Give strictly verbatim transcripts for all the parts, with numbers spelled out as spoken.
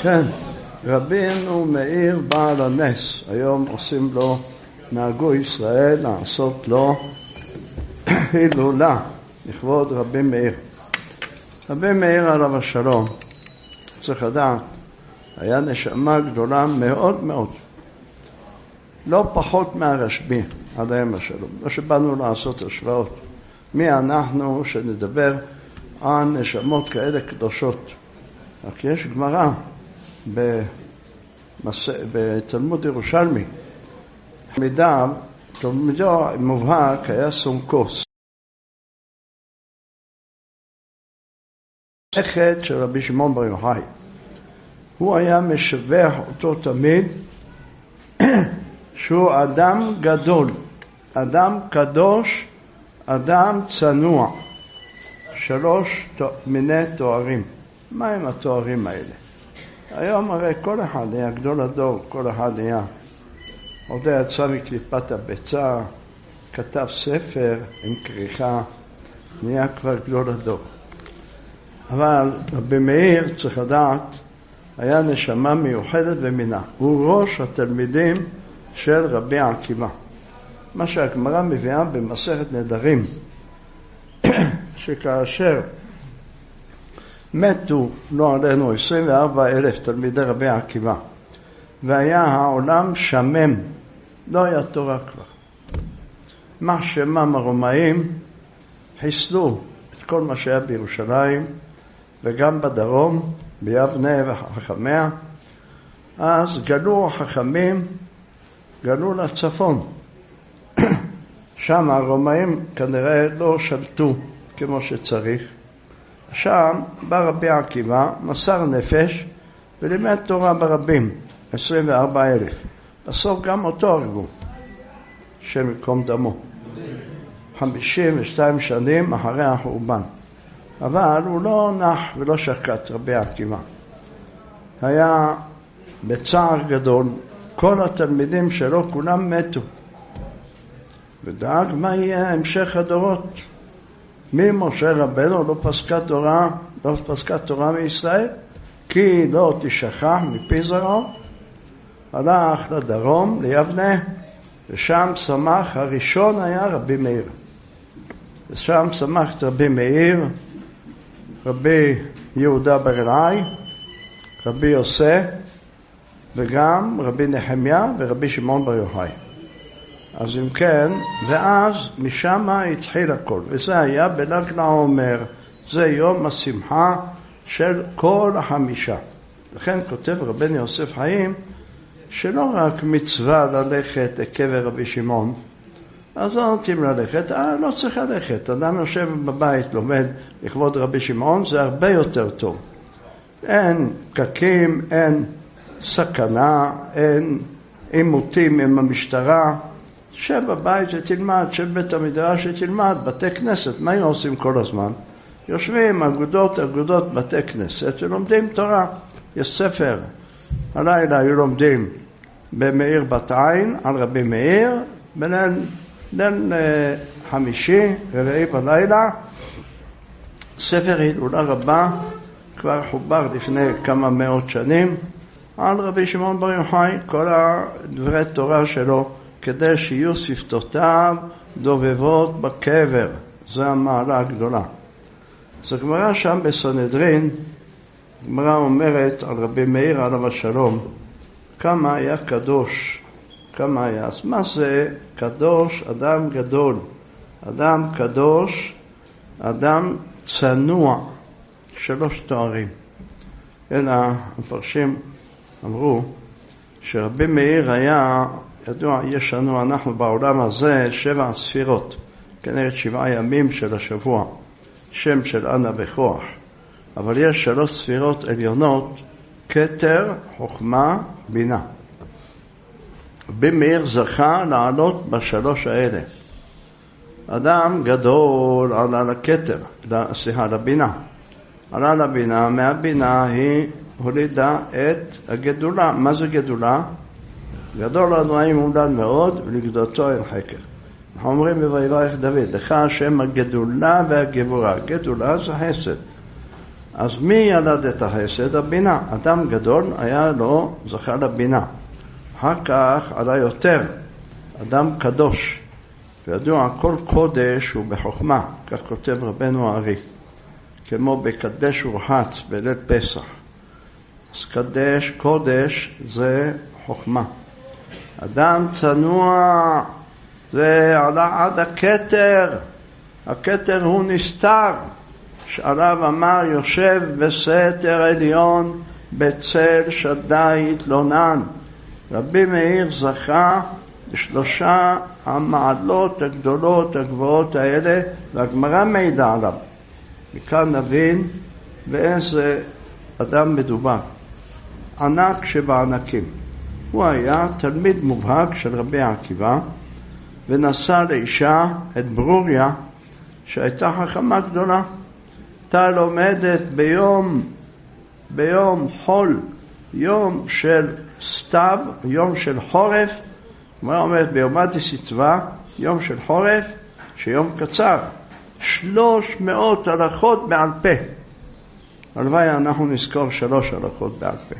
כן, רבינו מאיר בעל הנס, היום עושים לו, נהגו ישראל לעשות לו הילולה לכבוד רבי מאיר. רבי מאיר עליו השלום, צריך לדעת, היה נשמה גדולה מאוד מאוד, לא פחות מהרשב"י עליהם השלום. לא שבאנו לעשות השוואות, מי אנחנו שנדבר על נשמות כאלה קדושות. רק יש גמרא במס... בתלמוד ירושלמי, תלמידיו, תלמידו מובהק היה סונקוס, נכד של רבי שמעון בר יוחאי. הוא היה משבח אותו תמיד שהוא אדם גדול, אדם קדוש, אדם צנוע. שלוש מיני תוארים. מה הם התוארים האלה? היום הרי כל אחד היה גדול הדור, כל אחד היה עודה יצא מקליפת הביצה, כתב ספר עם כריכה, נהיה כבר גדול הדור. אבל רבי מאיר, צריך לדעת, היה נשמה מיוחדת במינה. הוא ראש התלמידים של רבי עקיבא. מה שהגמרא מביאה במסכת נדרים, שכאשר מתו, לא עלינו, עשרים וארבעה אלף תלמידי רבי עקיבא, והיה העולם שמם, לא היה תורה כבר. מה שמם הרומאים חיסלו את כל מה שהיה בירושלים, וגם בדרום, ביבנה וחכמיה. אז גלו החכמים, גלו לצפון. שם הרומאים כנראה לא שלטו כמו שצריך. שם בא רבי עקיבא, מסר נפש ולימד תורה ברבים, עשרים וארבעה אלף. בסוף גם אותו הרגו, שמקום דמו. חמישים ושתיים שנים אחרי החורבן. אבל הוא לא נח ולא שקט, רבי עקיבא. היה בצער גדול, כל התלמידים שלו כולם מתו. ודאג מה יהיה המשך הדורות. ממשה רבנו לא פסקה תורה, לא פסקה תורה מישראל, כי לא תשכח מפי זרעו. הלך לדרום, ליבנה, ושם שמח, הראשון היה רבי מאיר. ושם שמח את רבי מאיר, רבי יהודה בר אלעאי, רבי יוסף, וגם רבי נחמיה ורבי שמעון בר יוחאי. אז אם כן, ואז משם התחיל הכל, וזה היה בליל העומר, זה יום השמחה של כל החמישה. לכן כותב רבנו יוסף חיים, שלא רק מצווה ללכת לקבר רבי שמעון, אז לא נותנים ללכת, אה, לא צריך ללכת. אדם יושב בבית, לומד לכבוד רבי שמעון, זה הרבה יותר טוב. אין פקקים, אין סכנה, אין עימותים עם המשטרה. שב בבית ותלמד, שב בית המדרש ותלמד, בתי כנסת. מה הם עושים כל הזמן? יושבים אגודות, אגודות בתי כנסת ולומדים תורה. יש ספר. הלילה היו לומדים במאיר בת עין על רבי מאיר, בליל ליל חמישי, רביעי בלילה, ספר הילולה רבה, כבר חובר לפני כמה מאות שנים, על רבי שמעון בר יוחאי, כל הדברי תורה שלו, כדי שיהיו שפתותיו דובבות בקבר. זו המעלה הגדולה. אז הגמרא שם בסנהדרין, הגמרא אומרת על רבי מאיר עליו השלום, כמה היה קדוש, כמה היה. אז מה זה קדוש? אדם גדול, אדם קדוש, אדם צנוע, שלוש תוארים. אלא המפרשים אמרו שרבי מאיר היה, ידוע, יש לנו, אנחנו בעולם הזה שבע ספירות, כנראה שבעה ימים של השבוע, שם של אנה בכוח. אבל יש שלוש ספירות עליונות, כתר, חוכמה, בינה. רבי מאיר זכה לעלות בשלוש האלה. אדם גדול עלה לכתר, סליחה, לבינה. עלה לבינה, מהבינה היא הולידה את הגדולה. מה זה גדולה? גדול אדוני מולד מאוד, ולגדולתו אין חקר. אנחנו אומרים בויברך דוד, לך השם הגדולה והגבורה. גדולה זה חסד. אז מי ילד את החסד? הבינה. אדם גדול היה לו זכה לבינה. אחר כך עלה יותר, אדם קדוש. וידוע, כל קודש הוא בחוכמה, כך כותב רבנו הארי. כמו בקדש ורחץ בליל פסח. אז קדש, קודש זה חוכמה. אדם צנוע זה עלה עד הכתר. הכתר הוא נסתר. שעליו אמר יושב בסתר עליון בצל שדי התלונן. רבי מאיר זכה בשלושה המעלות הגדולות הגבוהות האלה, והגמרא מעידה עליו. מכאן נבין באיזה אדם מדובר. ענק שבענקים. הוא היה תלמיד מובהק של רבי עקיבא, ונשא לאישה את ברוריה, שהייתה חכמה גדולה. הייתה לומדת ביום, ביום חול, יום של סתיו, יום של חורף, מה אומרת ביומה דסיטבא, יום של חורף, שיום קצר, שלוש מאות הלכות בעל פה. הלוואי אנחנו נזכור שלוש הלכות בעל פה.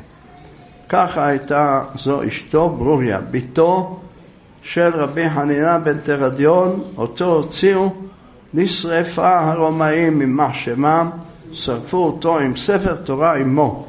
ככה הייתה זו אשתו ברוריה, ביתו של רבי חנינא בן תרדיון, אותו הוציאו לשרפה הרומאים ממח שמם, שרפו אותו עם ספר תורה עמו.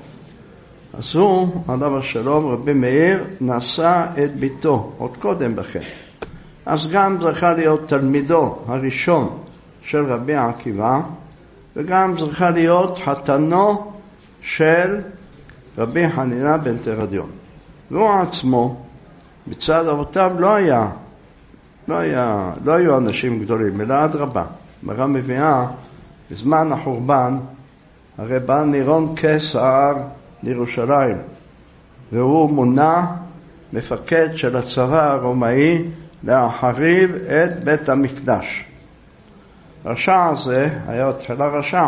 אז הוא, עליו השלום, רבי מאיר, נשא את ביתו, עוד קודם לכן. אז גם זכה להיות תלמידו הראשון של רבי עקיבא, וגם זכה להיות חתנו של רבי חנינא בן תרדיון. והוא עצמו, מצד אבותיו לא היה, לא היה, לא היו אנשים גדולים, אלא אדרבה. מראה מביאה, בזמן החורבן, הרי בא נירון קיסר לירושלים, והוא מונה מפקד של הצבא הרומאי להחריב את בית המקדש. רשע הזה היה תחילה רשע.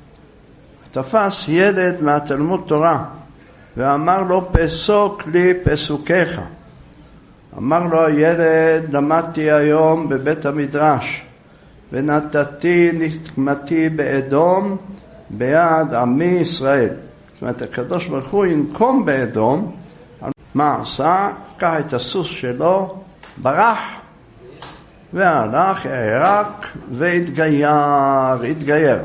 תפס ילד מהתלמוד תורה ואמר לו, פסוק לי פסוקיך. אמר לו הילד, למדתי היום בבית המדרש, ונתתי נקמתי באדום ביד עמי ישראל. זאת אומרת, הקדוש ברוך הוא ינקום באדום. מה עשה? קח את הסוס שלו, ברח, והלך, הערק, והתגייר, התגייר.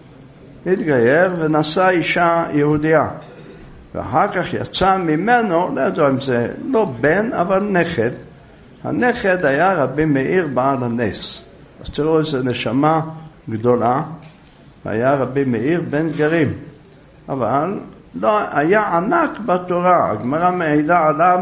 התגייר ונשא אישה יהודיה. ואחר כך יצא ממנו, לא יודע אם זה לא בן, אבל נכד. הנכד היה רבי מאיר בעל הנס. אז תראו איזו נשמה גדולה, היה רבי מאיר בן גרים. אבל לא, היה ענק בתורה. הגמרא מעידה עליו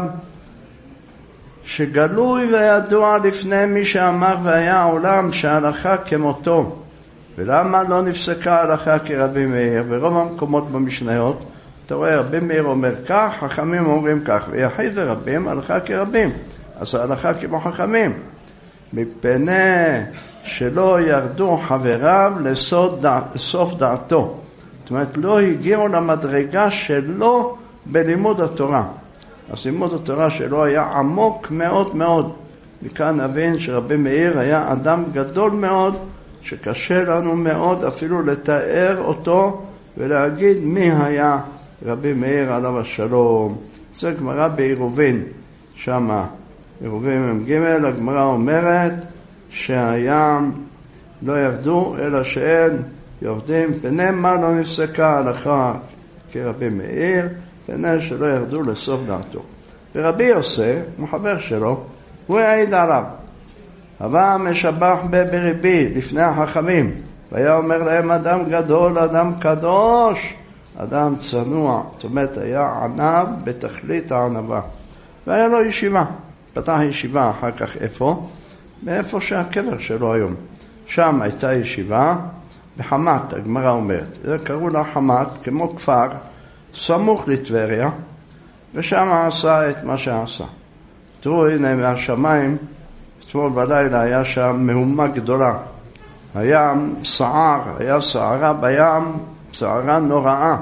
שגלוי וידוע לפני מי שאמר והיה העולם שההלכה כמותו. ולמה לא נפסקה ההלכה כרבי מאיר? ברוב המקומות במשניות אתה רואה רבי מאיר אומר כך, חכמים אומרים כך, ויחיד ורבים הלכה כרבים. אז ההלכה כמו חכמים, מפני שלא ירדו חבריו לסוף, דע, לסוף דעתו. זאת אומרת, לא הגיעו למדרגה שלו בלימוד התורה. אז לימוד התורה שלו היה עמוק מאוד מאוד. מכאן נבין שרבי מאיר היה אדם גדול מאוד, שקשה לנו מאוד אפילו לתאר אותו ולהגיד מי היה רבי מאיר עליו השלום. זה גמרא בעירובין, שמה עירובין מ"ג, הגמרא אומרת שהיה לא ירדו אלא שאין יורדים, פני מה לא נפסקה ההלכה כרבי מאיר, פני שלא ירדו לסוף דעתו. ורבי יוסף, הוא חבר שלו, הוא העיד עליו. הווה משבח בריבי לפני החכמים, והיה אומר להם אדם גדול, אדם קדוש, אדם צנוע. זאת אומרת, היה ענב בתכלית הענבה. והיה לו ישיבה. פתח ישיבה אחר כך איפה? מאיפה שהקבר שלו היום. שם הייתה ישיבה בחמת, הגמרא אומרת. זה קראו לה חמת, כמו כפר, סמוך לטבריה, ושם עשה את מה שעשה. תראו, הנה מהשמיים, אתמול בלילה היה שם מהומה גדולה. היה סער, היה סערה בים, סערה נוראה.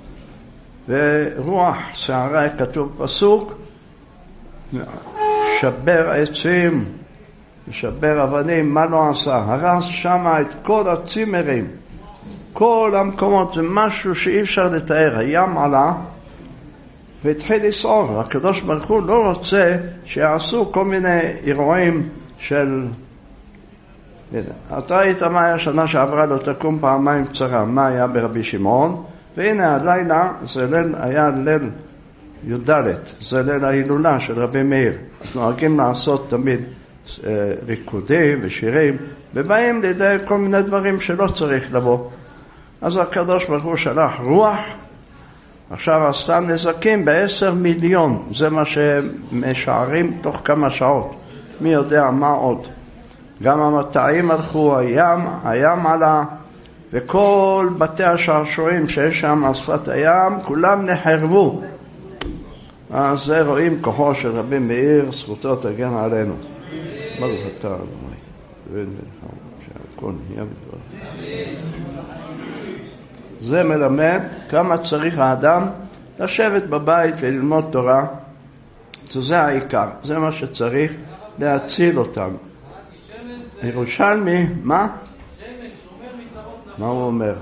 ורוח סערה, כתוב פסוק, שבר עצים, שבר אבנים, מה לא עשה? הרס שם את כל הצימרים. כל המקומות זה משהו שאי אפשר לתאר. הים עלה והתחיל לסעור. הקדוש ברוך הוא לא רוצה שיעשו כל מיני אירועים של... אתה ראית מה היה שנה שעברה לא תקום פעמיים קצרה, מה היה ברבי שמעון, והנה הלילה זה ליל, היה ליל י"ד, זה ליל ההילולה של רבי מאיר. אנחנו נוהגים לעשות תמיד אה, ריקודים ושירים, ובאים לידי כל מיני דברים שלא צריך לבוא. אז הקדוש ברוך הוא שלח רוח, עכשיו עשה נזקים בעשר מיליון, זה מה שמשערים תוך כמה שעות, מי יודע מה עוד. גם המטעים הלכו, הים, הים עלה, וכל בתי השעשועים שיש שם על שפת הים, כולם נחרבו. אז זה רואים כוחו של רבי מאיר, זכותו תגן עלינו. ברוך אתה אדוני, ואין מלחם, שהכל נהיה בדבר. זה מלמד כמה צריך האדם לשבת בבית וללמוד תורה. זה העיקר, זה מה שצריך להציל אותנו. ירושלמי, מה? מה הוא אומר?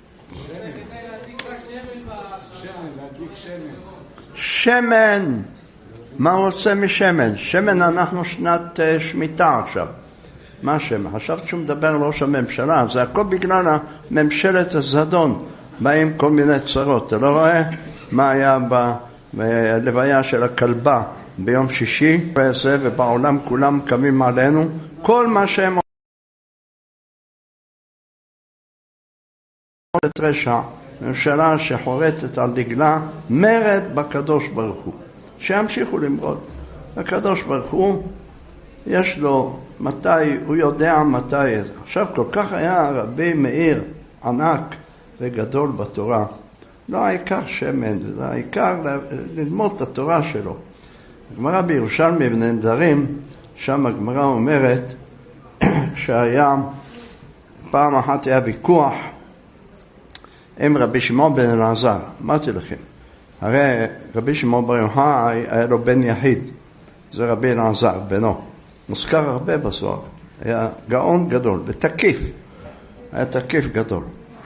שמן. מה הוא רוצה משמן? שמן אנחנו שנת שמיטה עכשיו. מה שמן? חשבת שהוא מדבר ראש הממשלה, זה הכל בגלל הממשלת הזדון. באים כל מיני צרות. אתה לא רואה מה היה בלוויה של הכלבה ביום שישי, ובעולם כולם קמים עלינו. כל מה שהם אומרת רשע, ממשלה שחורטת על דגלה מרד בקדוש ברוך הוא, שימשיכו למרוד. הקדוש ברוך הוא יש לו מתי, הוא יודע מתי. עכשיו כל כך היה רבי מאיר ענק וגדול בתורה, לא העיקר שמן, זה העיקר ללמוד את התורה שלו. הגמרא בירושלמי בנדרים, שם הגמרא אומרת שהיה פעם אחת היה ויכוח עם רבי שמעון בן אלעזר. אמרתי לכם, הרי רבי שמעון בר יוחאי היה לו בן יחיד, זה רבי אלעזר בנו, מוזכר הרבה בזוהר, היה גאון גדול ותקיף, היה תקיף גדול.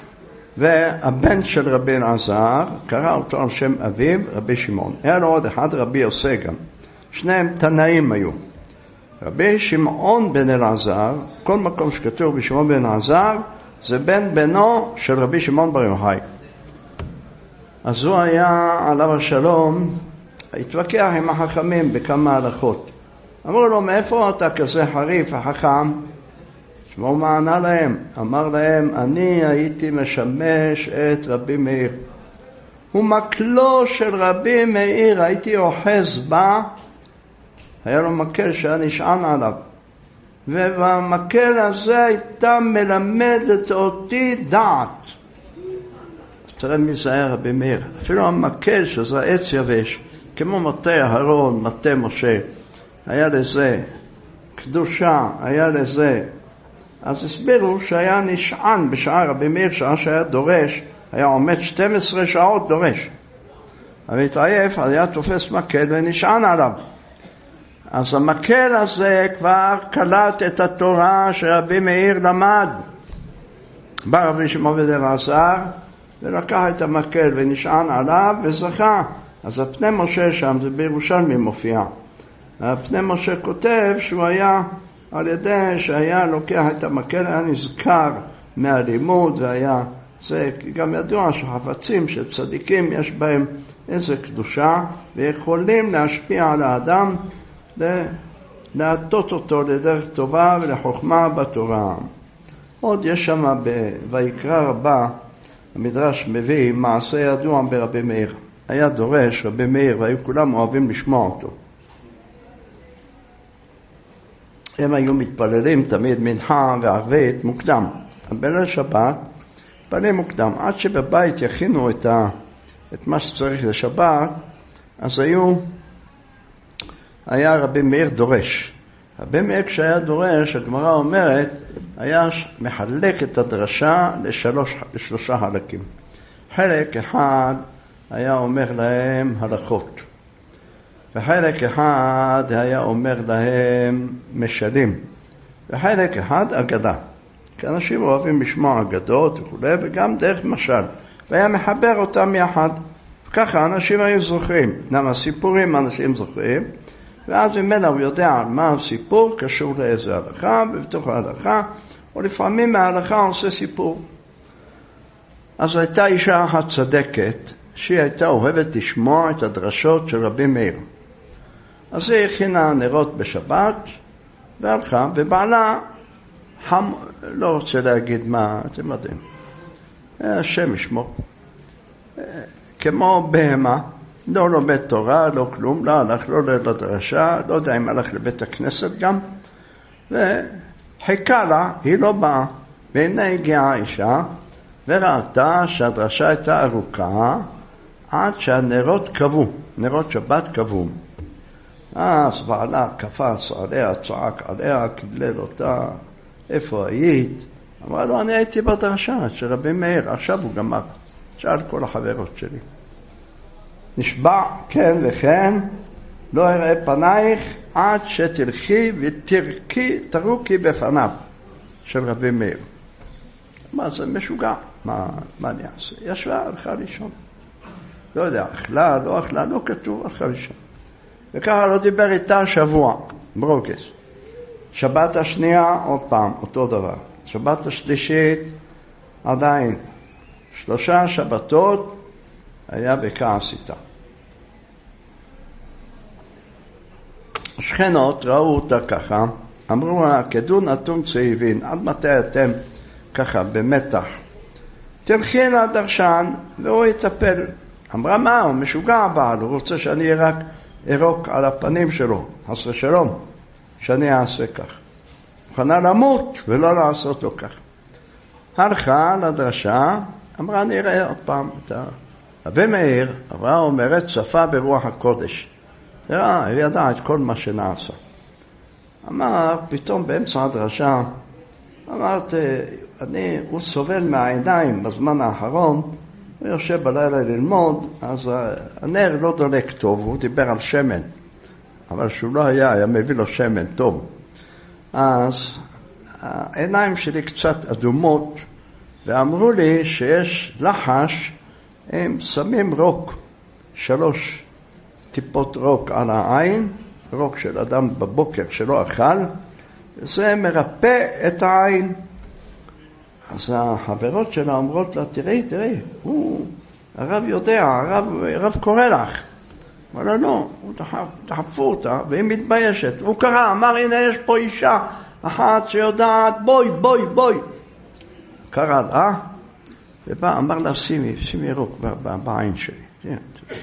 והבן של רבי אלעזר קרא אותו על שם אביו רבי שמעון. היה לו עוד אחד, רבי יוסי גם, שניהם תנאים היו. רבי שמעון בן אלעזר, כל מקום שכתוב רבי שמעון בן אלעזר, זה בן בנו של רבי שמעון בר יוחאי. אז הוא היה עליו השלום, התווכח עם החכמים בכמה הלכות. אמרו לו, מאיפה אתה כזה חריף החכם? שמעו מה ענה להם? אמר להם, אני הייתי משמש את רבי מאיר. הוא מקלו של רבי מאיר, הייתי אוחז בה, היה לו מקל שהיה נשען עליו. ובמקל הזה הייתה מלמדת אותי דעת. תראה מי זה היה רבי מאיר. אפילו המקל שזה עץ יבש, כמו מטה אהרון, מטה משה, היה לזה קדושה, היה לזה. אז הסבירו שהיה נשען בשעה רבי מאיר, שעה שהיה דורש, היה עומד שתים עשרה שעות דורש. אבל התעייף, היה תופס מקל ונשען עליו. אז המקל הזה כבר קלט את התורה שרבי מאיר למד. בא רבי שמעון בן אלעזר ולקח את המקל ונשען עליו וזכה. אז הפני משה שם, זה בירושלמי מופיע. הפני משה כותב שהוא היה, על ידי שהיה לוקח את המקל, היה נזכר מהלימוד, והיה, זה גם ידוע שחפצים של צדיקים יש בהם איזה קדושה, ויכולים להשפיע על האדם, להטות אותו לדרך טובה ולחוכמה בתורה. עוד יש שם ויקרא רבה, המדרש מביא מעשה ידוע ברבי מאיר. היה דורש רבי מאיר והיו כולם אוהבים לשמוע אותו. הם היו מתפללים תמיד מנחה וערבית מוקדם. בליל שבת התפללים מוקדם. עד שבבית יכינו את, ה, את מה שצריך לשבת, אז היו, היה רבי מאיר דורש. רבי מאיר כשהיה דורש, הגמרא אומרת, היה מחלק את הדרשה לשלוש, לשלושה חלקים. חלק אחד היה אומר להם הלכות. וחלק אחד היה אומר להם משלים. וחלק אחד אגדה. כי אנשים אוהבים לשמוע אגדות וכו', וגם דרך משל, והיה מחבר אותם יחד. וככה אנשים היו זוכרים, למה סיפורים אנשים זוכרים, ואז ממנו הוא יודע מה הסיפור קשור לאיזה הלכה, ובתוך ההלכה, או לפעמים מההלכה הוא עושה סיפור. אז הייתה אישה אחת צדקת, שהיא הייתה אוהבת לשמוע את הדרשות של רבי מאיר. אז היא הכינה נרות בשבת, והלכה, ובעלה, חם, לא רוצה להגיד מה, אתם יודעים, השם ישמור. כמו בהמה, לא לומד תורה, לא כלום, לא הלך לא לדרשה, לא יודע אם הלך לבית הכנסת גם, וחיכה לה, היא לא באה, והנה הגיעה האישה, וראתה שהדרשה הייתה ארוכה, עד שהנרות קבעו, נרות שבת קבעו. אז בעלה קפץ עליה, צעק עליה, קילל אותה, איפה היית? אמרה לו, אני הייתי בדרשה של רבי מאיר, עכשיו הוא גמר. שאל כל החברות שלי. נשבע, כן וכן, לא אראה פנייך עד שתלכי ותרקי, תרוקי בפניו של רבי מאיר. מה זה משוגע? מה, מה אני אעשה? ישבה, הלכה לישון. לא יודע, אכלה, לא אכלה, לא כתוב, הלכה לישון. וככה לא דיבר איתה שבוע, ברוגס. שבת השנייה, עוד פעם, אותו דבר. שבת השלישית, עדיין. שלושה שבתות היה בכעס איתה. השכנות ראו אותה ככה, אמרו לה, כדו נתון צהיבין, עד מתי אתם ככה במתח? תלכי לדרשן והוא יטפל. אמרה, מה, הוא משוגע בעל, הוא רוצה שאני רק ארוק על הפנים שלו, חס ושלום, שאני אעשה כך. מוכנה למות ולא לעשות לו כך. הלכה לדרשה, אמרה, נראה עוד פעם את רבי מאיר, אמרה, אומרת, צפה ברוח הקודש. תראה, היא ידעה את כל מה שנעשה. אמר, פתאום באמצע הדרשה, אמרת, אני, הוא סובל מהעיניים בזמן האחרון, הוא יושב בלילה ללמוד, אז הנר לא דולק טוב, הוא דיבר על שמן, אבל שהוא לא היה, היה מביא לו שמן טוב. אז העיניים שלי קצת אדומות, ואמרו לי שיש לחש, הם שמים רוק, שלוש טיפות רוק על העין, רוק של אדם בבוקר שלא אכל, וזה מרפא את העין. אז החברות שלה אומרות לה, תראי, תראי, הוא, הרב יודע, הרב, הרב קורא לך. אבל לא, לא, הוא דחף, דחפו אותה, והיא מתביישת. הוא קרא, אמר, הנה יש פה אישה אחת שיודעת, בואי, בואי, בואי. קרא לה, ובא, אמר לה, שימי, שימי רוק בעין שלי.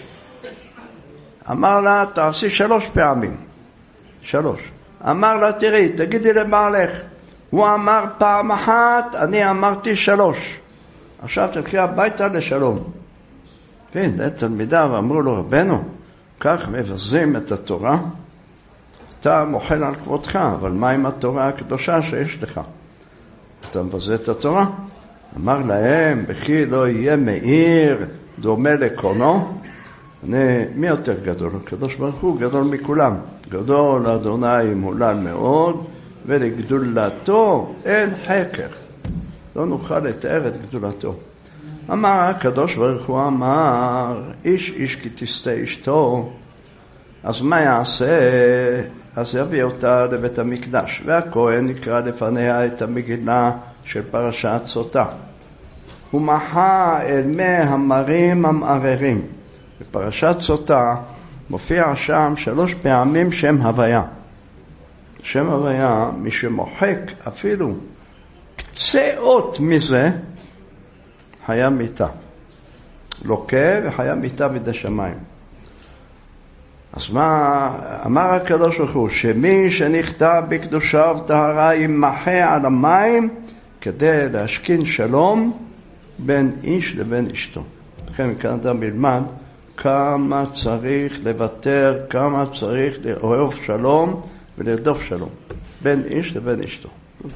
אמר לה, תעשי שלוש פעמים. שלוש. אמר לה, תראי, תגידי לבעלך. הוא אמר פעם אחת, אני אמרתי שלוש. עכשיו תלכי הביתה לשלום. כן, תלמידיו אמרו לו, רבנו, כך מבזים את התורה. אתה מוחל על כבודך, אבל מה עם התורה הקדושה שיש לך? אתה מבזה את התורה? אמר להם, בכי לא יהיה מאיר דומה לקונו. אני, מי יותר גדול? הקדוש ברוך הוא גדול מכולם. גדול אדוני מולל מאוד, ולגדולתו אין חקר. לא נוכל לתאר את גדולתו. אמר הקדוש ברוך הוא אמר, איש איש כי תסתה אשתו, אז מה יעשה? אז יביא אותה לבית המקדש, והכהן יקרא לפניה את המגילה של פרשת סוטה. הוא מחה אל מי המרים המערערים. בפרשת סוטה מופיע שם שלוש פעמים שם הוויה. שם הוויה, מי שמוחק אפילו קצה אות מזה, חיה מיתה. לוקה וחיה מיתה בידי שמיים. אז מה אמר הקדוש ברוך הוא? שמי שנכתב בקדושה וטהרה ימחה על המים כדי להשכין שלום בין איש לבין אשתו. לכן כאן אדם ילמד כמה צריך לוותר, כמה צריך לאהוב שלום ולרדוף שלום בין איש לבין אשתו.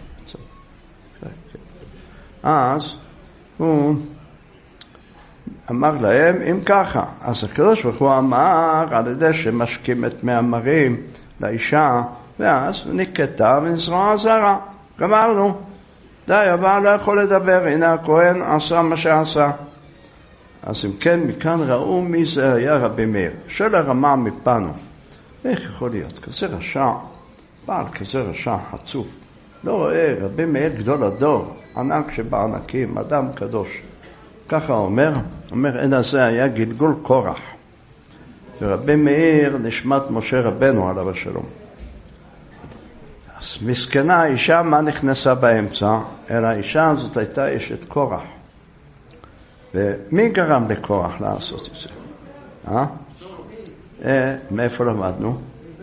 אז הוא אמר להם, אם ככה, אז הקדוש ברוך הוא אמר על ידי שמשקים את מאמרים לאישה, ואז נקטה ונזרוע זרה. גמרנו. די, אבל לא יכול לדבר, הנה הכהן עשה מה שעשה. אז אם כן, מכאן ראו מי זה היה רבי מאיר. שואל הרמה מפנו, איך יכול להיות? כזה רשע, בעל כזה רשע חצוף. לא רואה, רבי מאיר גדול הדור, ענק שבענקים, אדם קדוש. ככה אומר, אומר, אין הזה היה גלגול קורח. ורבי מאיר נשמת משה רבנו עליו השלום. אז מסכנה האישה, מה נכנסה באמצע? אלא האישה הזאת הייתה אשת קורח. ומי גרם לקורח לעשות את זה? אה? אה, מאיפה למדנו?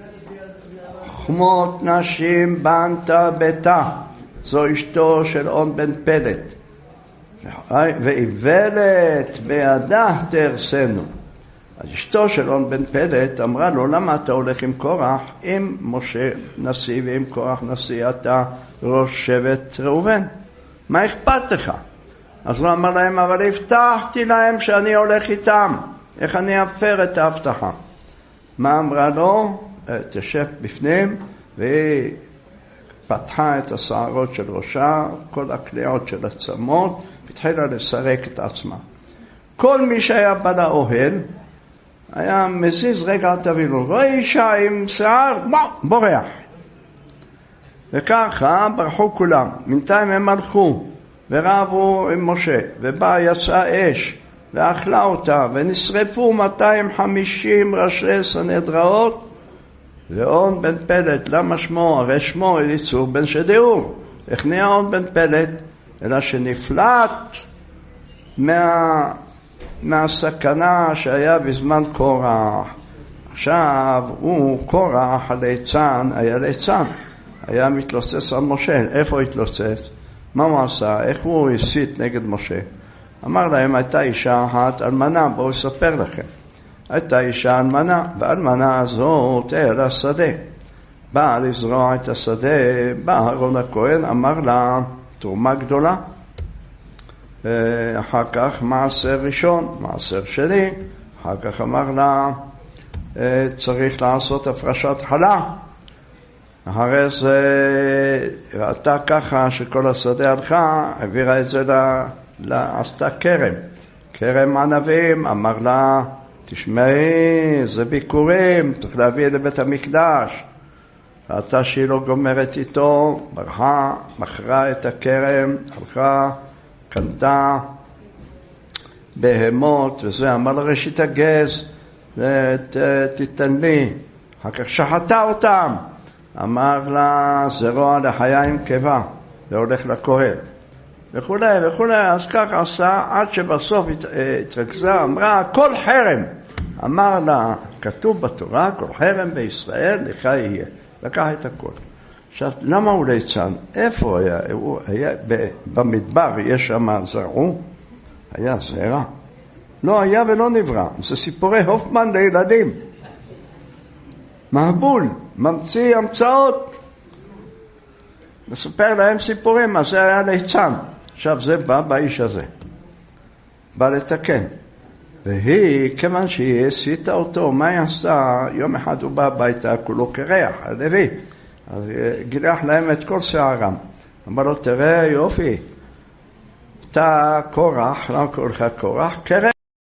חמות נשים בנתה ביתה, זו אשתו של און בן פלט. ואיוולת בידה תרסנו. אז אשתו של און בן פלט אמרה לו, למה אתה הולך עם קורח? אם משה נשיא ועם קורח נשיא, אתה ראש שבט ראובן. מה אכפת לך? אז הוא אמר להם, אבל הבטחתי להם שאני הולך איתם. איך אני אפר את ההבטחה? מה אמרה לו? תשב בפנים, והיא פתחה את השערות של ראשה, כל הקליעות של הצמות, והתחילה לסרק את עצמה. כל מי שהיה בא לאוהל, היה מזיז, רגע תבינו, רואה אישה עם שיער, בורח. וככה ברחו כולם. בינתיים הם הלכו ורבו עם משה, ובא יצאה אש ואכלה אותה, ונשרפו מאתיים וחמישים ראשי סנהדריות. ואון בן פלט, למה שמו? הרי שמו אליצור בן שדיאור. איך נהיה און בן פלט? אלא שנפלט מה... מהסכנה שהיה בזמן קורח. עכשיו הוא קורח הליצן, היה ליצן, היה מתלוצץ על משה. איפה התלוצץ? מה הוא עשה? איך הוא הסית נגד משה? אמר להם, הייתה אישה אחת אלמנה, בואו אספר לכם. הייתה אישה אלמנה, והאלמנה הזאת היה לה שדה. באה לזרוע את השדה, בא אהרון הכהן, אמר לה, תרומה גדולה. אחר כך מעשר ראשון, מעשר שני, אחר כך אמר לה, צריך לעשות הפרשת חלה. אחרי זה ראתה ככה שכל השדה הלכה, העבירה את זה, לה, עשתה קרם. קרם ענבים, אמר לה, תשמעי, זה ביקורים, צריך להביא לבית המקדש. ראתה שהיא לא גומרת איתו, ברחה, מכרה את הקרם, הלכה, קנתה בהמות, וזה אמר לה ראשית הגז, תיתן לי. אחר כך שחטה אותם. אמר לה, זרוע לחיה עם קיבה, זה הולך לכהן. וכו' וכו'. אז כך עשה, עד שבסוף התרכזה, אמרה, כל חרם. אמר לה, כתוב בתורה, כל חרם בישראל לך יהיה. לקח את הכל. עכשיו, למה הוא ליצן? איפה הוא היה? הוא היה במדבר, יש שם זרעו, היה זרע. לא היה ולא נברא. זה סיפורי הופמן לילדים. מהבול, ממציא המצאות. מספר להם סיפורים, אז זה היה ליצן. עכשיו זה בא באיש הזה. בא לתקן. והיא, כיוון שהיא הסיתה אותו, מה היא עשתה? יום אחד הוא בא הביתה, כולו קרח, הלוי. אז גילח להם את כל שערם. אמר לו, תראה יופי, אתה קורח, למה קורא לך קורח? קרח.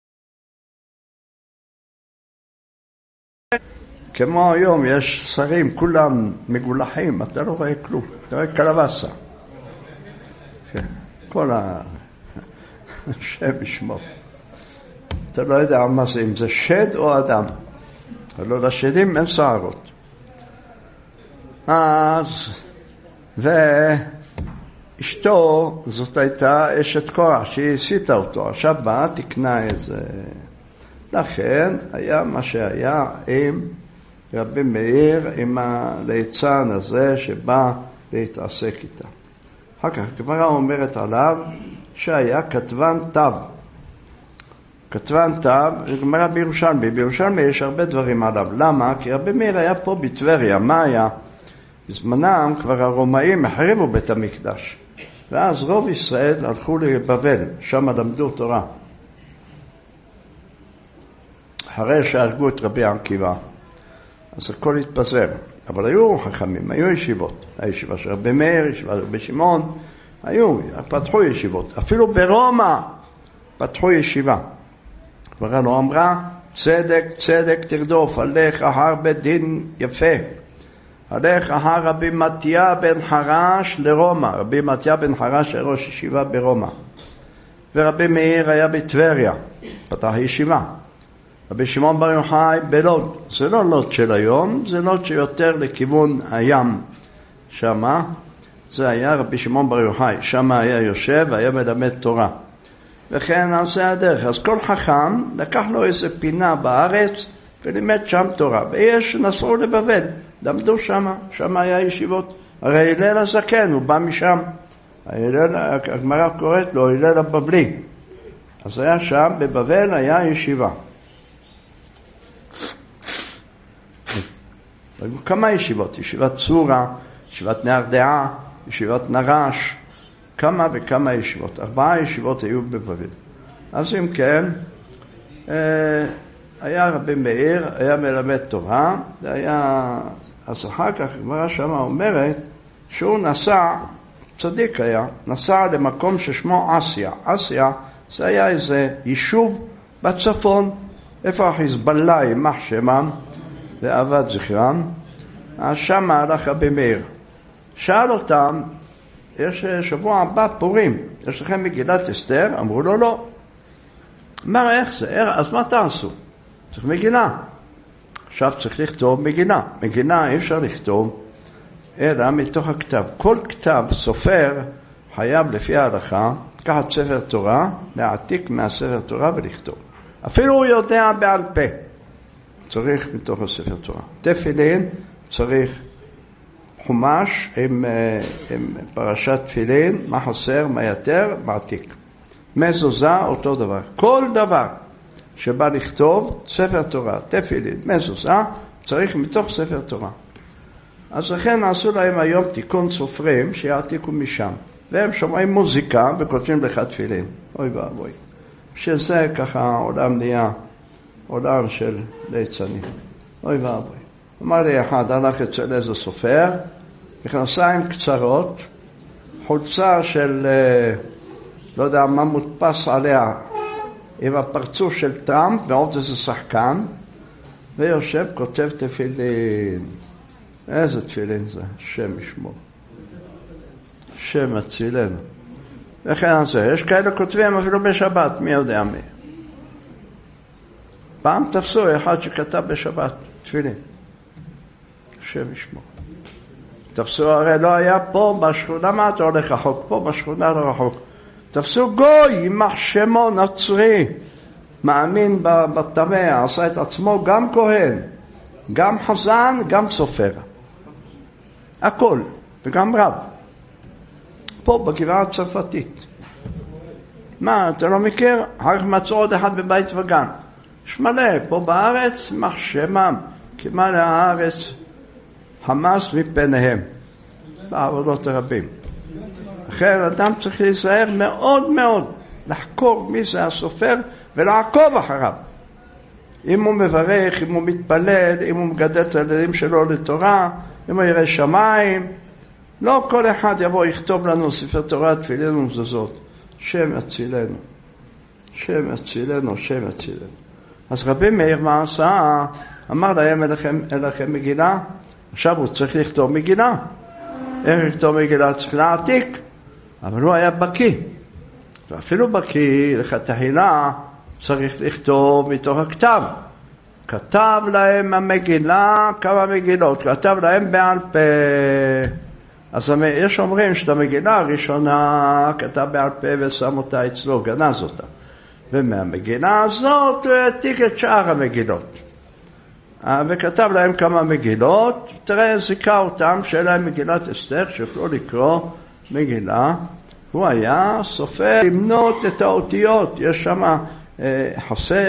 כמו היום יש שרים, כולם מגולחים, אתה לא רואה כלום, אתה רואה קלבסה. כל השם ישמור. אתה לא יודע מה זה, אם זה שד או אדם. אבל לא לשדים אין שערות. אז, ואשתו, זאת הייתה אשת קורח, שהיא הסיתה אותו. עכשיו באה, תקנה איזה. לכן היה מה שהיה עם רבי מאיר, עם הליצן הזה שבא להתעסק איתה. אחר כך הגמרא אומרת עליו שהיה כתבן תו. כתבן תו, גמרא בירושלמי. בירושלמי יש הרבה דברים עליו. למה? כי רבי מאיר היה פה בטבריה. מה היה? בזמנם כבר הרומאים החריבו בית המקדש. ואז רוב ישראל הלכו לבבל, שם למדו תורה. אחרי שהרגו את רבי עקיבא, אז הכל התפזר. אבל היו חכמים, היו ישיבות. הישיבה של רבי מאיר, ישיבה של רבי שמעון, היו, פתחו ישיבות. אפילו ברומא פתחו ישיבה. הגמרא לא אמרה, צדק צדק תרדוף, הלך אחר בית דין יפה. הלך אחר רבי מתיה בן חרש לרומא. רבי מתיה בן חרש היה ראש ישיבה ברומא. ורבי מאיר היה בטבריה, פתח ישיבה. רבי שמעון בר יוחאי בלוד. זה לא לוד של היום, זה לוד שיותר לכיוון הים. שמה, זה היה רבי שמעון בר יוחאי. שמה היה יושב והיה מלמד תורה. וכן על זה הדרך. אז כל חכם לקח לו איזה פינה בארץ ולימד שם תורה. ויש נסעו לבבל, למדו שם, שם היה ישיבות. הרי הלל הזקן, הוא בא משם. הלל, הגמרא קוראת לו הלל הבבלי. אז היה שם, בבבל היה ישיבה. היו כמה ישיבות, ישיבת צורה, ישיבת נהר דעה, ישיבת נרש, כמה וכמה ישיבות, ארבעה ישיבות היו בבבל. אז אם כן, היה רבי מאיר, היה מלמד תורה, היה, אז אחר כך הגמרא שמה אומרת שהוא נסע, צדיק היה, נסע למקום ששמו אסיה. אסיה זה היה איזה יישוב בצפון, איפה החיזבאללה, יימח שמם ועבד זכרם. אז שם הלך רבי מאיר. שאל אותם, יש שבוע הבא פורים, יש לכם מגילת אסתר? אמרו לו לא. אמר איך זה? אז מה תעשו? צריך מגילה. עכשיו צריך לכתוב מגילה. מגילה אי אפשר לכתוב, אלא מתוך הכתב. כל כתב סופר חייב לפי ההלכה, לקחת ספר תורה, להעתיק מהספר תורה ולכתוב. אפילו הוא יודע בעל פה. צריך מתוך הספר תורה. תפילין צריך חומש עם, עם פרשת תפילין, מה חסר, מה יותר, מעתיק. מזוזה, אותו דבר. כל דבר שבא לכתוב, ספר תורה, תפילין, מזוזה, צריך מתוך ספר תורה. אז לכן עשו להם היום תיקון סופרים שיעתיקו משם. והם שומעים מוזיקה וכותבים לך תפילין. אוי ואבוי. שזה ככה עולם נהיה, עולם של ליצנים. אוי ואבוי. אמר לי אחד, הלך אצל איזה סופר, מכנסיים קצרות, חולצה של, לא יודע מה מודפס עליה, עם הפרצוף של טראמפ ועוד איזה שחקן, ויושב כותב תפילין. איזה תפילין זה? שם ישמור. שם הצילנו. וכן זה, יש כאלה כותבים אפילו בשבת, מי יודע מי. פעם תפסו אחד שכתב בשבת תפילין. שם ישמור. תפסו, הרי לא היה פה בשכונה, מה אתה הולך רחוק? פה בשכונה לא רחוק. תפסו גוי, יימח שמו נוצרי, מאמין בטמא, עשה את עצמו גם כהן, גם חזן, גם סופר. הכל, וגם רב. פה בגבעה הצרפתית. מה, אתה לא מכיר? אחר כך מצאו עוד אחד בבית וגן. יש מלא, פה בארץ, יימח שמם, כמעט הארץ חמס מפניהם, בעבודות רבים. לכן אדם צריך להיזהר מאוד מאוד, לחקור מי זה הסופר ולעקוב אחריו. אם הוא מברך, אם הוא מתפלל, אם הוא מגדל את הילדים שלו לתורה, אם הוא יראה שמיים, לא כל אחד יבוא יכתוב לנו ספר תורה, תפילין ומזוזות. שם יצילנו, שם יצילנו, שם יצילנו. אז רבי מאיר מה עשה? אמר להם, אליכם, אליכם מגילה, עכשיו הוא צריך לכתוב מגילה. איך לכתוב מגילה? צריך להעתיק. אבל הוא היה בקי. ואפילו בקי, לכתחילה, צריך לכתוב מתוך הכתב. כתב להם המגילה, כמה מגילות. כתב להם בעל פה. אז יש אומרים שאת המגילה הראשונה כתב בעל פה ושם אותה אצלו, גנז אותה. ומהמגילה הזאת הוא העתיק את שאר המגילות. וכתב להם כמה מגילות, תראה, זיקה אותם שאלה להם מגילת אסתר, שיוכלו לקרוא מגילה. הוא היה סופר למנות את האותיות, יש שם אה, חסר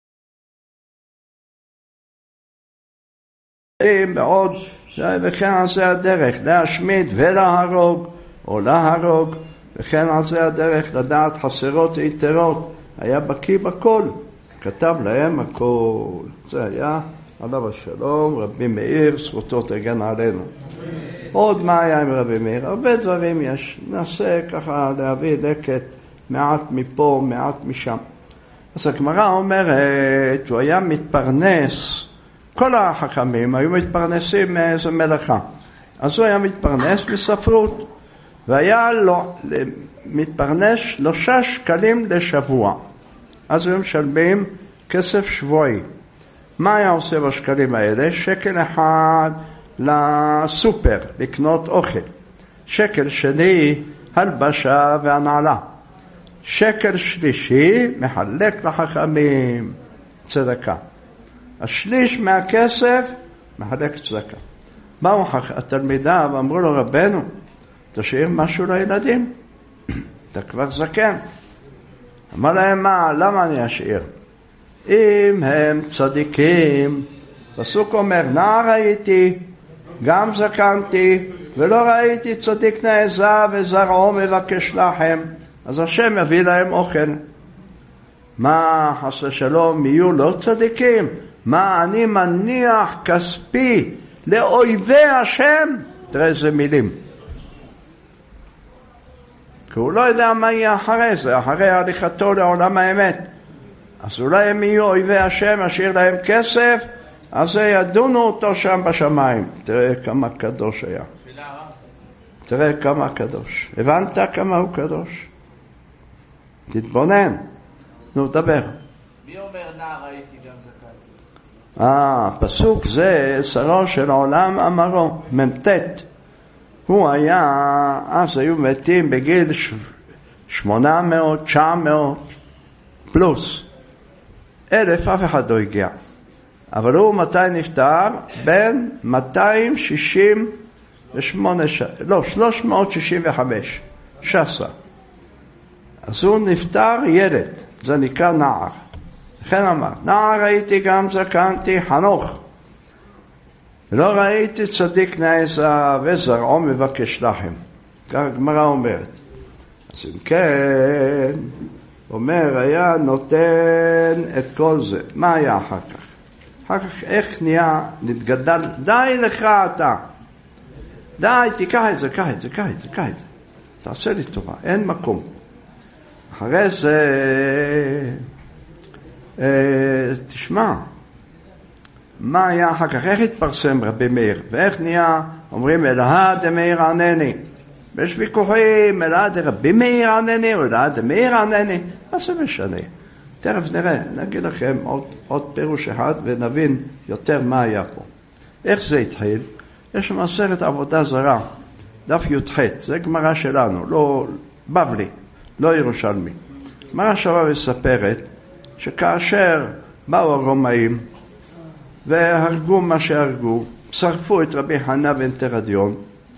מאוד, וכן על זה הדרך, להשמיד ולהרוג, או להרוג, וכן על זה הדרך, לדעת חסרות ויתרות, היה בקיא בכל, כתב להם הכל. זה היה עליו השלום, רבי מאיר, זכותו תגן עלינו. עוד מה היה עם רבי מאיר? הרבה דברים יש. ננסה ככה להביא לקט מעט מפה, מעט משם. אז הגמרא אומרת, הוא היה מתפרנס, כל החכמים היו מתפרנסים מאיזו מלאכה. אז הוא היה מתפרנס מספרות, והיה לו מתפרנס שלושה שקלים לשבוע. אז הם משלמים כסף שבועי. מה היה עושה בשקלים האלה? שקל אחד לסופר, לקנות אוכל. שקל שני, הלבשה והנעלה. שקל שלישי, מחלק לחכמים צדקה. השליש מהכסף, מחלק צדקה. באו התלמידה ואמרו לו, רבנו, תשאיר משהו לילדים. אתה כבר זקן. אמר להם, מה, למה אני אשאיר? אם הם צדיקים, פסוק אומר, נער הייתי, גם זקנתי, ולא ראיתי צדיק נעזב וזרעו מבקש לחם, אז השם יביא להם אוכל. מה, חס ושלום, יהיו לא צדיקים? מה, אני מניח כספי לאויבי השם? תראה איזה מילים. כי הוא לא יודע מה יהיה אחרי זה, אחרי הליכתו לעולם האמת. אז אולי הם יהיו אויבי השם, אשאיר להם כסף, אז ידונו אותו שם בשמיים. תראה כמה קדוש היה. תראה כמה קדוש. הבנת כמה הוא קדוש? תתבונן. נו, דבר. מי אומר נער הייתי גם זקנתי? אה, פסוק זה שרו של העולם אמרו, ממתת. הוא היה, אז היו מתים בגיל שמונה מאות, תשע מאות, פלוס. אלף אף אחד לא הגיע. אבל הוא מתי נפטר? בין מאתיים שישים ושמונה, לא, שלוש מאות שישים וחמש, שסה. אז הוא נפטר ילד, זה נקרא נער. לכן אמר, נער הייתי גם זקנתי חנוך. לא ראיתי צדיק נעזב וזרעו מבקש לחם. כך הגמרא אומרת. אז אם כן, אומר, היה נותן את כל זה. מה היה אחר כך? אחר כך איך נהיה, נתגדל, די לך אתה. די, תיקח את זה, קח את זה, קח את זה, קח את זה. תעשה לי טובה, אין מקום. אחרי זה, אה, תשמע, מה היה אחר כך? איך התפרסם רבי מאיר? ואיך נהיה? אומרים, אלוהה דמאיר ענני. ויש ויכוחים, אלוהה דרבי מאיר ענני, או אלוהה דמאיר ענני. מה זה משנה? תכף נראה, נגיד לכם עוד, עוד פירוש אחד ונבין יותר מה היה פה. איך זה התחיל? יש מסכת עבודה זרה, דף י"ח, זה גמרא שלנו, לא בבלי, לא ירושלמי. גמרא שווה מספרת שכאשר באו הרומאים והרגו מה שהרגו, שרפו את רבי חנא בן תרדיון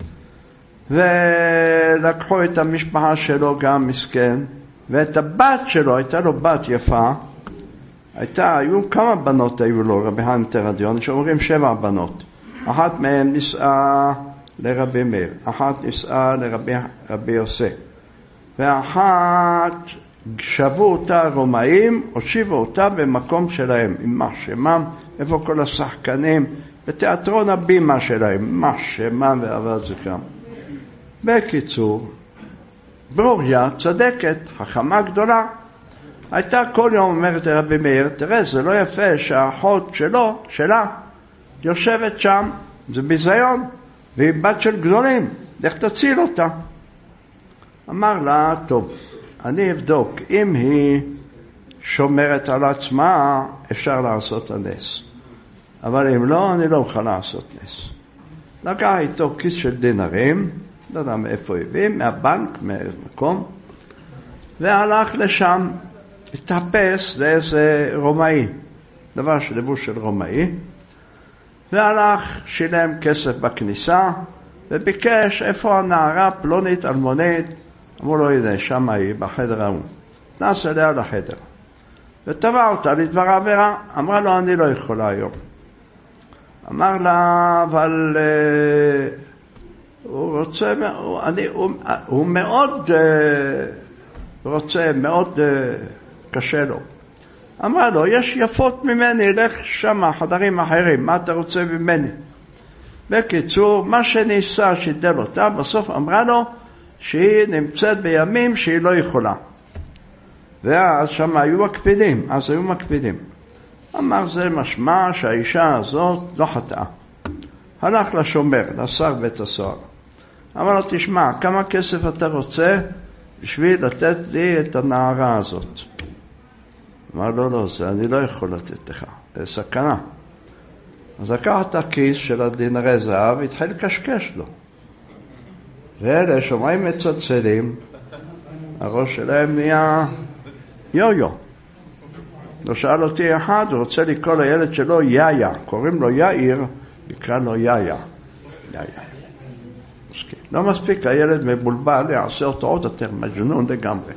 ולקחו את המשפחה שלו גם מסכן, ואת הבת שלו, הייתה לו בת יפה, הייתה, היו כמה בנות היו לו, רבי חנא בן תרדיון, שאומרים שבע בנות. אחת מהן נישאה לרבי מאיר, אחת נישאה לרבי רבי יוסף, ואחת שבו אותה רומאים, הושיבו אותה במקום שלהם, עם מה שמם, איפה כל השחקנים, בתיאטרון הבימה שלהם, מה שמם ועבד זכרם. בקיצור, ברוריה צדקת, חכמה גדולה, הייתה כל יום אומרת לרבי מאיר, תראה, זה לא יפה שהאחות שלו, שלה, יושבת שם, זה ביזיון, והיא בת של גדולים, לך תציל אותה. אמר לה, טוב, אני אבדוק, אם היא שומרת על עצמה, אפשר לעשות הנס. אבל אם לא, אני לא אוכל לעשות נס. לקח איתו כיס של דינרים, לא יודע מאיפה הביא, מהבנק, מאיזה מקום, והלך לשם, התאפס לאיזה רומאי, דבר שלבוש של רומאי, והלך, שילם כסף בכניסה, וביקש איפה הנערה פלונית אלמונית, אמרו לו, הנה, שם היא, בחדר ההוא. נס אליה לחדר. וטבע אותה לדבר עבירה, אמרה לו, אני לא יכולה היום. אמר לה, אבל uh, הוא רוצה, הוא, אני, הוא, הוא מאוד uh, רוצה, מאוד uh, קשה לו. אמר לו, יש יפות ממני, לך שמה, חדרים אחרים, מה אתה רוצה ממני? בקיצור, מה שניסה שידל אותה, בסוף אמרה לו שהיא נמצאת בימים שהיא לא יכולה. ואז שם היו מקפידים, אז היו מקפידים. אמר זה משמע שהאישה הזאת לא חטאה. הלך לשומר, לשר בית הסוהר. אמר לו, תשמע, כמה כסף אתה רוצה בשביל לתת לי את הנערה הזאת? אמר לו, לא, זה אני לא יכול לתת לך, זה סכנה. אז לקח את הכיס של הדינרי זהב והתחיל לקשקש לו. ואלה שומעים מצלצלים, הראש שלהם נהיה יו-יו. לא שאל אותי אחד, הוא רוצה לקרוא לילד שלו יאיה, קוראים לו יאיר, יקרא לו יאיה. יאיה. לא מספיק, הילד מבולבל, יעשה אותו עוד יותר מג'נון לגמרי.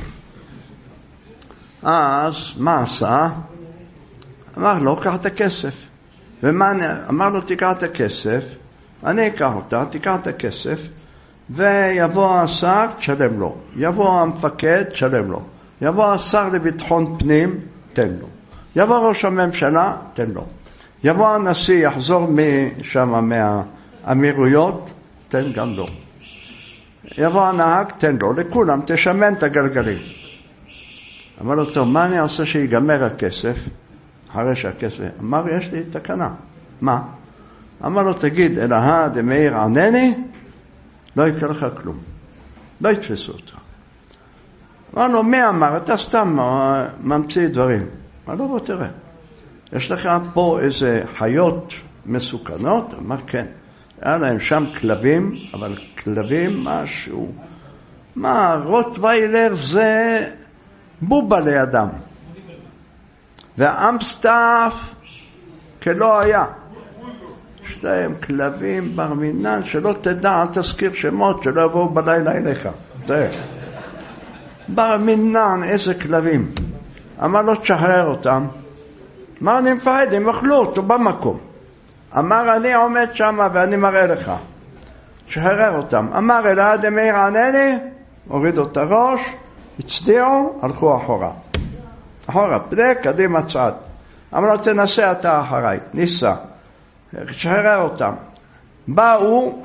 אז מה עשה? אמר לו, קח את הכסף. ומה, אמר לו, תיקח את הכסף, אני אקח אותה, תיקח את הכסף, ויבוא השר, תשלם לו. יבוא המפקד, תשלם לו. יבוא השר לביטחון פנים, תן לו. יבוא ראש הממשלה, תן לו. יבוא הנשיא, יחזור משם מהאמירויות, תן גם לו. יבוא הנהג, תן לו. לכולם, תשמן את הגלגלים. אמר לו, טוב, מה אני עושה שיגמר הכסף? אחרי שהכסף, אמר, יש לי תקנה. מה? אמר לו, תגיד, אלוהה דמאיר ענני, לא יקרה לך כלום. לא יתפסו אותך. אמר לו, מי אמר? אתה סתם ממציא דברים. אמר לו, בוא תראה. יש לך פה איזה חיות מסוכנות? אמר, כן. היה להם שם כלבים, אבל כלבים משהו. מה, רוטוויילר זה בובה לידם. והאמסטאף כלא היה. יש להם כלבים בר מינן, שלא תדע, אל תזכיר שמות, שלא יבואו בלילה אליך. זה. בר מינן, איזה כלבים. אמר לו, תשחרר אותם. אמר, אני מפחד, הם אכלו אותו במקום. אמר, אני עומד שם ואני מראה לך. תשחרר אותם. אמר, אלוהה דמאיר ענני, הורידו את הראש, הצדיעו, הלכו אחורה. אחורה, פדה, קדימה צעד. אמר לו, תנסה אתה אחריי. ניסה. תשחרר אותם. באו,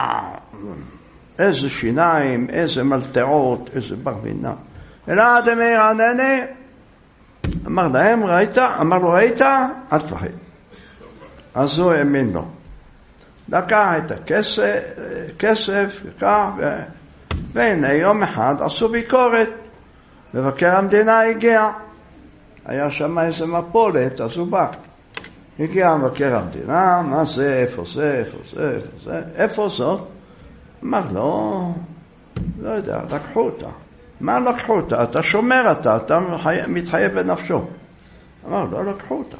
איזה שיניים, איזה מלטעות, איזה בר מינן. אלוהה דמאיר ענני, אמר להם, ראית? אמר לו, ראית? אל תפחד. אז הוא האמין לו. לקח את הכסף, כסף, לקח, ו... והנה יום אחד עשו ביקורת. מבקר המדינה הגיע. היה שם איזה מפולת, אז הוא בא. הגיע מבקר המדינה, מה זה, איפה זה, איפה זה, איפה זה, איפה זאת? אמר לו, לא יודע, לקחו אותה. מה לקחו אותה? אתה שומר אותה, אתה מתחייב בנפשו. אמר, לא לקחו אותה.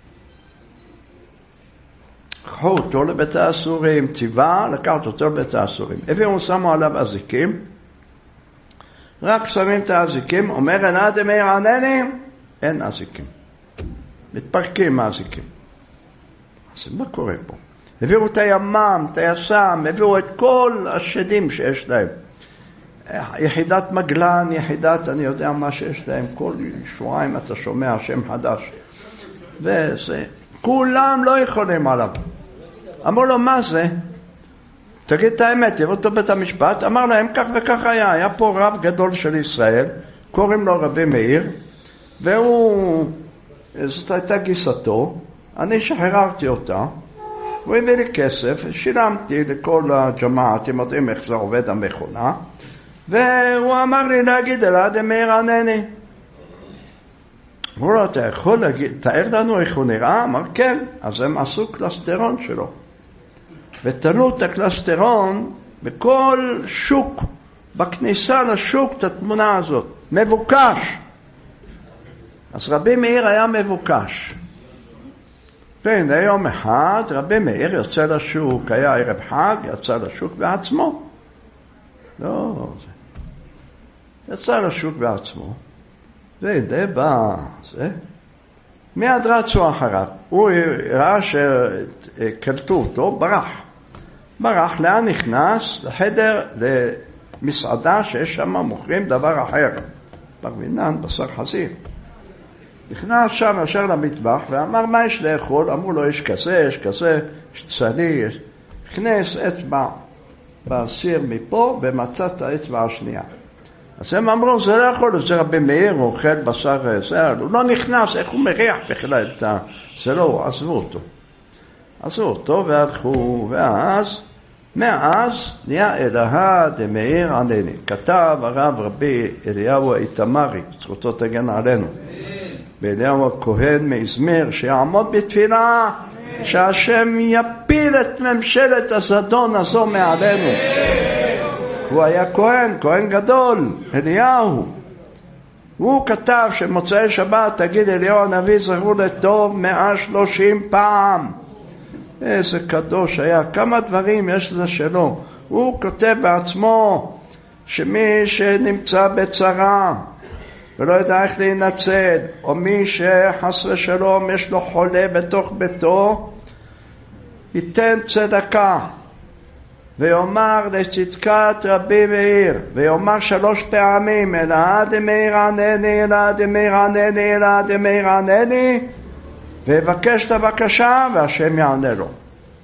לקחו אותו לבית האסורים, ציווה, לקחת אותו לבית האסורים. הביאו, שמו עליו אזיקים, רק שמים את האזיקים, אומר, אלוהה דמאיר ענני, אין אזיקים. מתפרקים האזיקים. אז מה קורה פה? הביאו את הימם, את היסם, הביאו את כל השדים שיש להם. יחידת מגלן, יחידת, אני יודע מה שיש להם, כל שבועיים אתה שומע שם חדש. וזה, כולם לא יכולים עליו. אמרו לו, מה זה? תגיד את האמת, תראו אותו בית המשפט. אמר להם, כך וכך היה. היה פה רב גדול של ישראל, קוראים לו רבי מאיר, והוא, זאת הייתה גיסתו, אני שחררתי אותה, הוא הביא לי כסף, שילמתי לכל הג'מעה, אתם יודעים איך זה עובד המכונה, והוא אמר לי להגיד, אלוהה דמאיר ענני. אמרו לו, אתה יכול להגיד, תאר לנו איך הוא נראה? אמר, כן. אז הם עשו קלסטרון שלו. ותלו את הקלסטרון בכל שוק, בכניסה לשוק, את התמונה הזאת. מבוקש. אז רבי מאיר היה מבוקש. והנה יום אחד, רבי מאיר יוצא לשוק, היה ערב חג, יצא לשוק בעצמו. לא, זה. יצא לשוק בעצמו. והנה בא, זה. מיד רצו אחריו. הוא ראה שקלטו אותו, ברח. ברח, לאן נכנס? לחדר, למסעדה שיש שם מוכרים דבר אחר. בר מינן, בשר חזיר. נכנס שם ישר למטבח ואמר, מה יש לאכול? אמרו לו, יש כזה, יש כזה, יש צלי, יש... הכנס אצבע בסיר מפה ומצא את האצבע השנייה. אז הם אמרו, זה לא יכול, זה רבי מאיר, הוא אוכל בשר זר, הוא לא נכנס, איך הוא מריח בכלל את ה... זה לא, עזבו אותו. עזבו אותו והלכו, ואז, מאז נהיה אלהה דמאיר ענני. כתב הרב רבי אליהו האיתמרי, זכותו תגן עלינו, באליהו הכהן מאזמיר, שיעמוד בתפילה, שהשם יפיל את ממשלת הזדון הזו מעלינו. הוא היה כהן, כהן גדול, אליהו. הוא כתב שמוצאי שבת, תגיד אליהו הנביא זכרו לטוב מאה שלושים פעם. איזה קדוש היה, כמה דברים יש לזה שלו. הוא כותב בעצמו שמי שנמצא בצרה ולא יודע איך להינצל, או מי שחס ושלום יש לו חולה בתוך ביתו, ייתן צדקה ויאמר לצדקת רבי מאיר, ויאמר שלוש פעמים אלהה דמאיר ענני, אלהה דמאיר ענני, אלהה דמאיר ענני, ויבקש את הבקשה והשם יענה לו.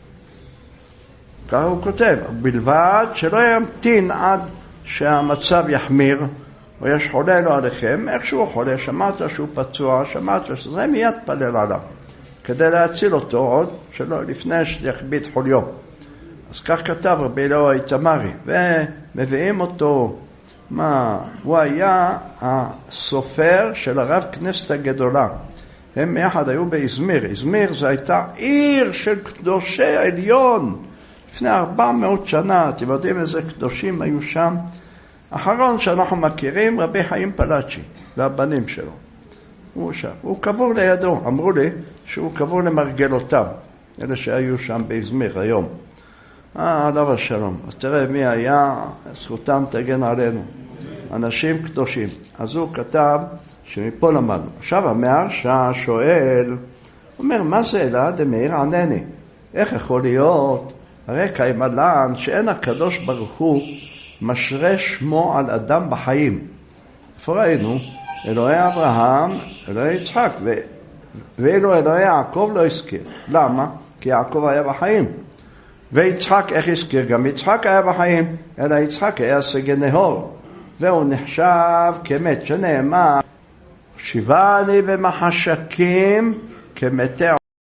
ככה הוא כותב, בלבד שלא ימתין עד שהמצב יחמיר או יש חולה לו עליכם. איכשהו חולה, שמעת שהוא פצוע, שמעת שזה, מיד פלל עליו כדי להציל אותו עוד שלא לפני שיחביא את חוליו. אז כך כתב רבי אליהו האיתמרי, ומביאים אותו, מה, הוא היה הסופר של הרב כנסת הגדולה. הם יחד היו באזמיר. אזמיר זו הייתה עיר של קדושי העליון לפני ארבע מאות שנה. אתם יודעים איזה קדושים היו שם? האחרון שאנחנו מכירים, רבי חיים פלאצ'י והבנים שלו. הוא שם, הוא קבור לידו. אמרו לי שהוא קבור למרגלותיו, אלה שהיו שם באזמיר היום. אה, עליו השלום. אז תראה מי היה, זכותם תגן עלינו. אנשים קדושים. אז הוא כתב שמפה למדנו. עכשיו המהרש"א שואל, אומר, מה זה אלהה דמאיר ענני? איך יכול להיות? הרי כימלן שאין הקדוש ברוך הוא משרה שמו על אדם בחיים. איפה ראינו? אלוהי אברהם, אלוהי יצחק, ו... ואילו אלוהי יעקב לא הזכיר. למה? כי יעקב היה בחיים. ויצחק איך הזכיר? גם יצחק היה בחיים, אלא יצחק היה סגן נהור, והוא נחשב כמת, שנאמר, שיבני במחשכים כמתי.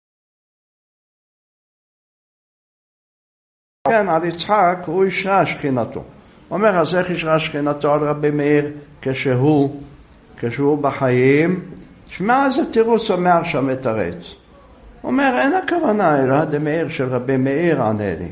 כן, על יצחק הוא ישרה שכינתו. אומר, אז איך ישרה שכינתו על רבי מאיר כשהוא, כשהוא בחיים? שמע, איזה תירוץ אומר שם את הרץ. אומר, אין הכוונה אלהה דמאיר של רבי מאיר ענני.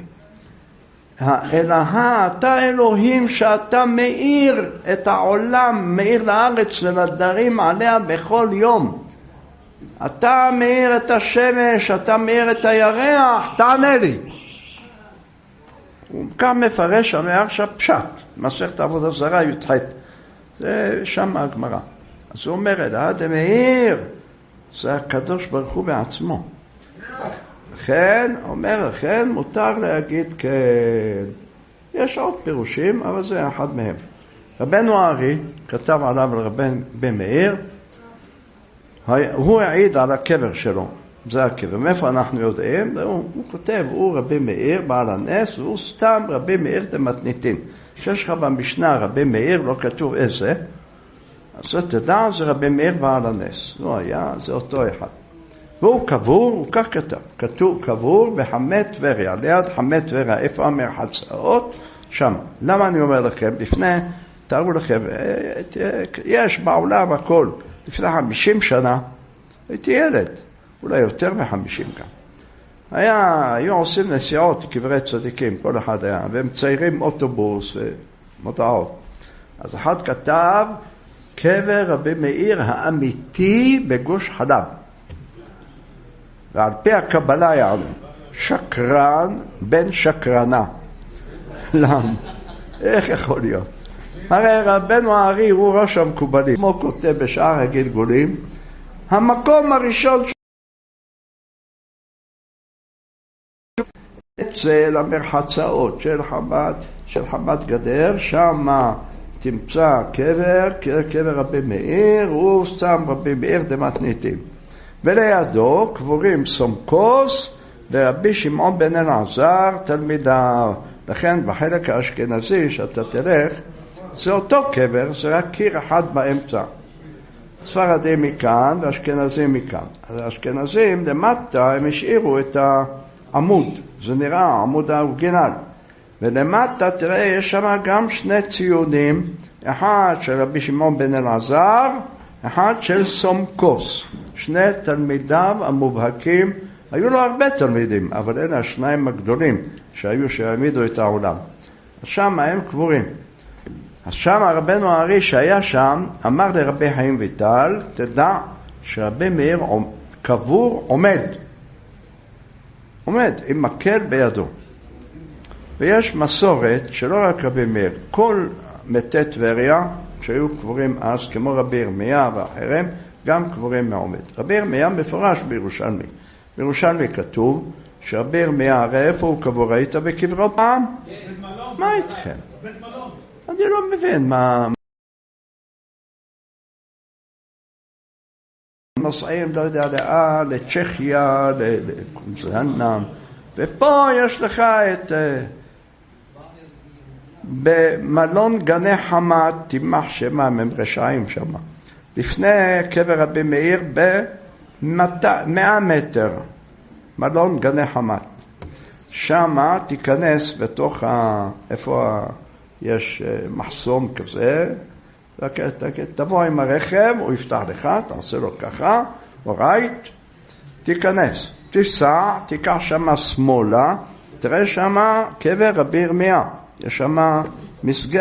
אלהה, אתה אלוהים שאתה מאיר את העולם, מאיר לארץ ולדרים עליה בכל יום. אתה מאיר את השמש, אתה מאיר את הירח, תענה לי. הוא כך מפרש המהרש"א פשט, מסכת עבודה זרה י"ח. זה שם הגמרא. אז הוא אומר, אלהה דמאיר, זה הקדוש ברוך הוא בעצמו. לכן, אומר, לכן מותר להגיד כן. יש עוד פירושים, אבל זה אחד מהם. רבנו הארי כתב עליו לרבי מאיר, הוא העיד על הקבר שלו. זה הקבר. מאיפה אנחנו יודעים? הוא, הוא כותב, הוא רבי מאיר בעל הנס, והוא סתם רבי מאיר דמתניתין. שיש לך במשנה רבי מאיר, לא כתוב איזה, אז תדע, זה רבי מאיר בעל הנס. לא היה, זה אותו אחד. והוא קבור, הוא כך כתב, כתוב קבור בחמי טבריה, ליד חמי טבריה, איפה המרחצאות? שם. למה אני אומר לכם? לפני, תארו לכם, יש בעולם הכל, לפני חמישים שנה, הייתי ילד, אולי יותר מחמישים גם. היה, היו עושים נסיעות, קברי צדיקים, כל אחד היה, והם ציירים אוטובוס ומודעות. אז אחד כתב, קבר רבי מאיר האמיתי בגוש חלב. ועל פי הקבלה יענו, שקרן בן שקרנה. למה? איך יכול להיות? הרי רבנו הארי הוא ראש המקובלים. כמו כותב בשאר הגלגולים, המקום הראשון אצל המרחצאות של חמת, של חמת גדר, שם תמצא קבר, קבר רבי מאיר, הוא סתם רבי מאיר דמתניתין. ולידו קבורים סומקוס ורבי שמעון בן אלעזר תלמידיו. לכן בחלק האשכנזי שאתה תלך, זה אותו קבר, זה רק קיר אחד באמצע. ספרדים מכאן ואשכנזים מכאן. אז האשכנזים למטה הם השאירו את העמוד, זה נראה העמוד האורגינל. ולמטה תראה יש שם גם שני ציונים, אחד של רבי שמעון בן אלעזר, אחד של סומקוס. שני תלמידיו המובהקים, היו לו הרבה תלמידים, אבל אלה השניים הגדולים שהיו שהעמידו את העולם. אז שם הם קבורים. אז שם רבנו הארי שהיה שם, אמר לרבי חיים ויטל, תדע שרבי מאיר קבור עומד. עומד עם מקל בידו. ויש מסורת שלא רק רבי מאיר, כל מתי טבריה שהיו קבורים אז, כמו רבי ירמיה ואחרים, גם קבורים מעומד. רבי ירמיה מפורש בירושלמי. בירושלמי כתוב שרבי ירמיה, הרי איפה הוא קבור? ראית בקברו פעם? מה איתכם? אני לא מבין מה... נוסעים, לא יודע, לאן, לצ'כיה, לזנם, ופה יש לך את... במלון גני חמת, תימח שמה, הם רשעים שם. לפני קבר רבי מאיר במאה מטר, מלון גני חמת. שם תיכנס בתוך ה... איפה ה... יש מחסום כזה, תבוא עם הרכב, הוא יפתח לך, תעשה לו ככה, אורייט, תיכנס, תיסע, תיקח שם שמאלה, תראה שם קבר רבי ירמיה, יש שם מסג...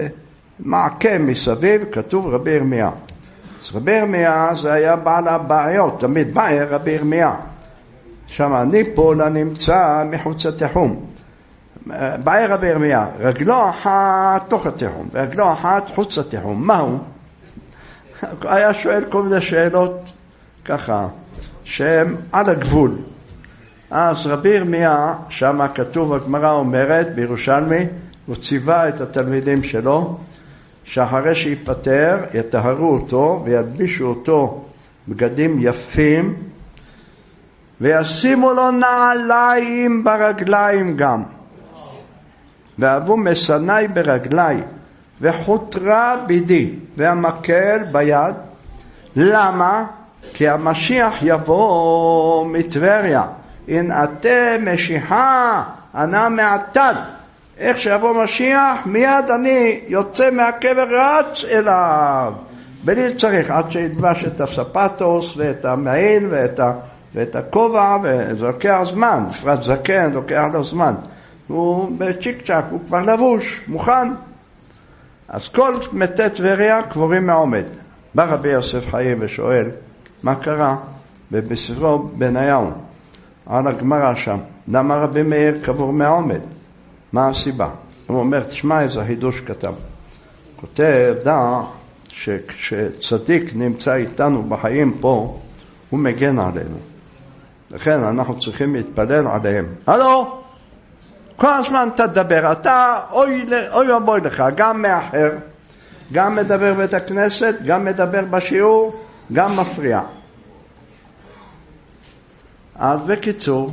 מעקה מסביב, כתוב רבי ירמיה. אז רבי ירמיה זה היה בעל הבעיות, תמיד בעיה רבי ירמיה. שם ניפול נמצא מחוץ התחום. בעיה רבי ירמיה, רגלו אחת תוך התחום, ורגלו אחת חוץ התחום. מהו? היה שואל כל מיני שאלות ככה, שהם על הגבול. אז רבי ירמיה, שם כתוב, הגמרא אומרת, בירושלמי, הוא ציווה את התלמידים שלו, שאחרי שיפטר, יטהרו אותו וילבישו אותו בגדים יפים, וישימו לו נעליים ברגליים גם. ואבו מסני ברגלי, וחוטרה בידי, והמקל ביד. למה? כי המשיח יבוא מטבריה. אין אתם משיחה, אנא מעתד. איך שיבוא משיח, מיד אני יוצא מהקבר רץ אליו. בלי צריך, עד שידבש את הספטוס ואת המעיל ואת, ה, ואת הכובע, וזה לוקח זמן, בפרט זקן, לוקח לו זמן. הוא בצ'יק צ'ק, הוא כבר לבוש, מוכן. אז כל מתי טבריה קבורים מעומד. בא רבי יוסף חיים ושואל, מה קרה? ובספרו בניהו, על הגמרא שם, למה רבי מאיר קבור מעומד? מה הסיבה? הוא אומר, תשמע איזה חידוש כתב. כותב, דע שכשצדיק נמצא איתנו בחיים פה, הוא מגן עלינו. לכן אנחנו צריכים להתפלל עליהם. הלו? כל הזמן תדבר, אתה אוי, אוי ובוי לך, גם מאחר, גם מדבר בית הכנסת, גם מדבר בשיעור, גם מפריע. אז בקיצור,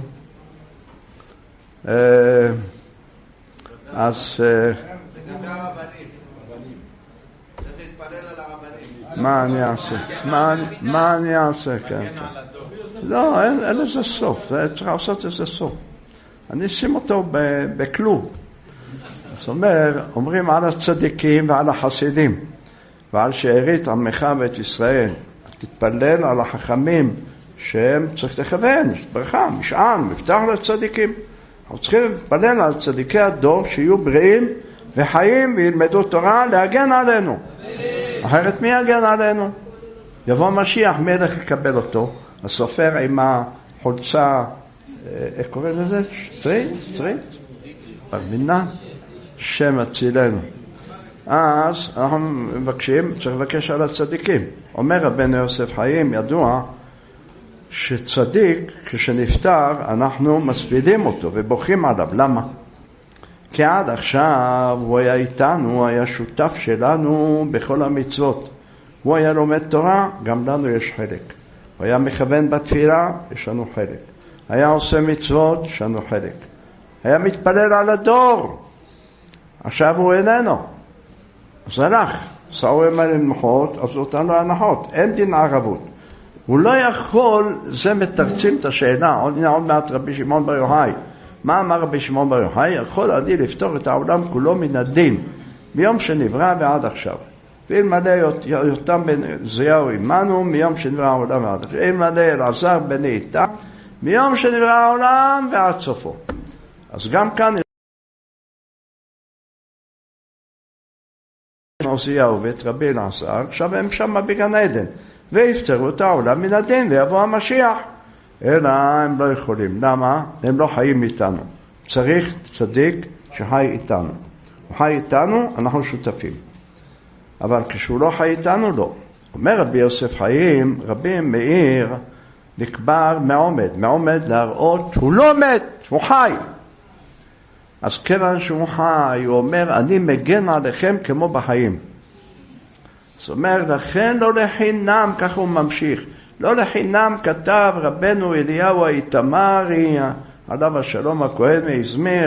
אז לגבי הרבנים, צריך להתפלל על הרבנים. מה אני אעשה? מה אני אעשה? לא, אין לזה סוף, צריך לעשות איזה סוף. אני אשים אותו בכלום. זאת אומרת, אומרים על הצדיקים ועל החסידים, ועל שארית עמך ואת ישראל. תתפלל על החכמים שהם צריך לכוון, ברכה, משען, מפתח לצדיקים. אנחנו צריכים להתפלל על צדיקי הדור שיהיו בריאים וחיים וילמדו תורה להגן עלינו. אחרת מי יגן עלינו? יבוא משיח, מלך יקבל אותו. הסופר עם החולצה, איך קוראים לזה? סטרייט? סטרייט? ברבינה? שם הצילנו. אז אנחנו מבקשים, צריך לבקש על הצדיקים. אומר רבנו יוסף חיים, ידוע, שצדיק, כשנפטר, אנחנו מספידים אותו ובוכים עליו. למה? כי עד עכשיו הוא היה איתנו, הוא היה שותף שלנו בכל המצוות. הוא היה לומד תורה, גם לנו יש חלק. הוא היה מכוון בתפילה, יש לנו חלק. היה עושה מצוות, יש לנו חלק. היה מתפלל על הדור, עכשיו הוא איננו. אז הלך, סעו ימי למחות, אז אותנו הנחות, אין דין ערבות. הוא לא יכול, זה מתרצים את השאלה, עוד, עוד מעט רבי שמעון בר יוחאי. מה אמר רבי שמעון בר יוחאי? יכול אני לפתור את העולם כולו מן הדין, מיום שנברא ועד עכשיו. ואלמלא יותם בן זיהו עמנו, מיום שנברא העולם ועד עכשיו. אלמלא אלעזר בן איתה, מיום שנברא העולם ועד סופו. אז גם כאן עוזיהו ואת רבי אלעזר, עכשיו הם שם בגן עדן, ויפטרו את העולם מן הדין, ויבוא המשיח. אלא הם לא יכולים. למה? הם לא חיים איתנו. צריך צדיק שחי איתנו. הוא חי איתנו, אנחנו שותפים. אבל כשהוא לא חי איתנו, לא. אומר רבי יוסף חיים, רבי מאיר נקבר מעומד. מעומד להראות, הוא לא מת, הוא חי. אז כיוון שהוא חי, הוא אומר, אני מגן עליכם כמו בחיים. זאת אומרת, לכן לא לחינם, ככה הוא ממשיך. לא לחינם כתב רבנו אליהו האיתמרי, עליו השלום הכהן מאזמיר,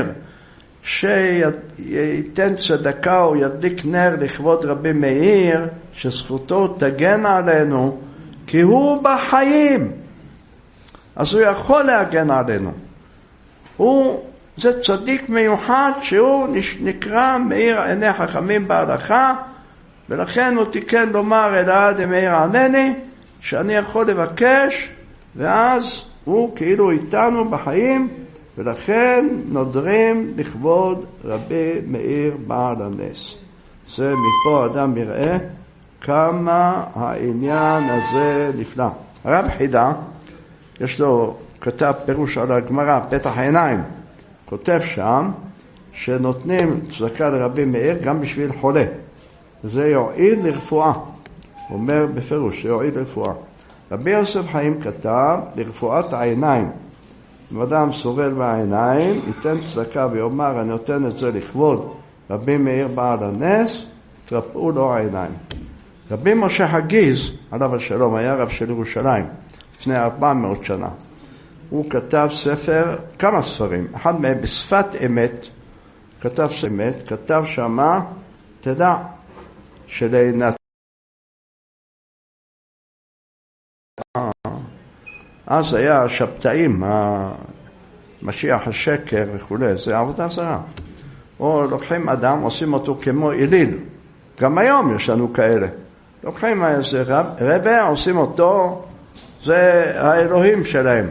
שייתן צדקה או ידליק נר לכבוד רבי מאיר, שזכותו תגן עלינו, כי הוא בחיים. אז הוא יכול להגן עלינו. הוא, זה צדיק מיוחד שהוא נקרא מאיר עיני חכמים בהלכה, ולכן הוא תיקן לומר אלעד מאיר ענני, שאני יכול לבקש, ואז הוא כאילו איתנו בחיים, ולכן נודרים לכבוד רבי מאיר בעל הנס. זה מפה אדם יראה כמה העניין הזה נפלא. הרב חידה, יש לו, כתב פירוש על הגמרא, פתח העיניים, כותב שם שנותנים צדקה לרבי מאיר גם בשביל חולה. זה יועיל לרפואה. הוא אומר בפירוש, זה יועיל לרפואה. רבי יוסף חיים כתב לרפואת העיניים. אם אדם סובל בעיניים, ייתן צדקה ויאמר, אני נותן את זה לכבוד רבי מאיר בעל הנס, תרפאו לו העיניים. רבי משה חגיז, עליו השלום, היה רב של ירושלים, לפני ארבע מאות שנה. הוא כתב ספר, כמה ספרים, אחד מהם בשפת אמת, כתב אמת, כתב שמה, תדע, שלעינת אז היה השבתאים, המשיח השקר וכו', זה עבודה זרה. או לוקחים אדם, עושים אותו כמו אליל. גם היום יש לנו כאלה. לוקחים איזה רב, רבה, עושים אותו, זה האלוהים שלהם.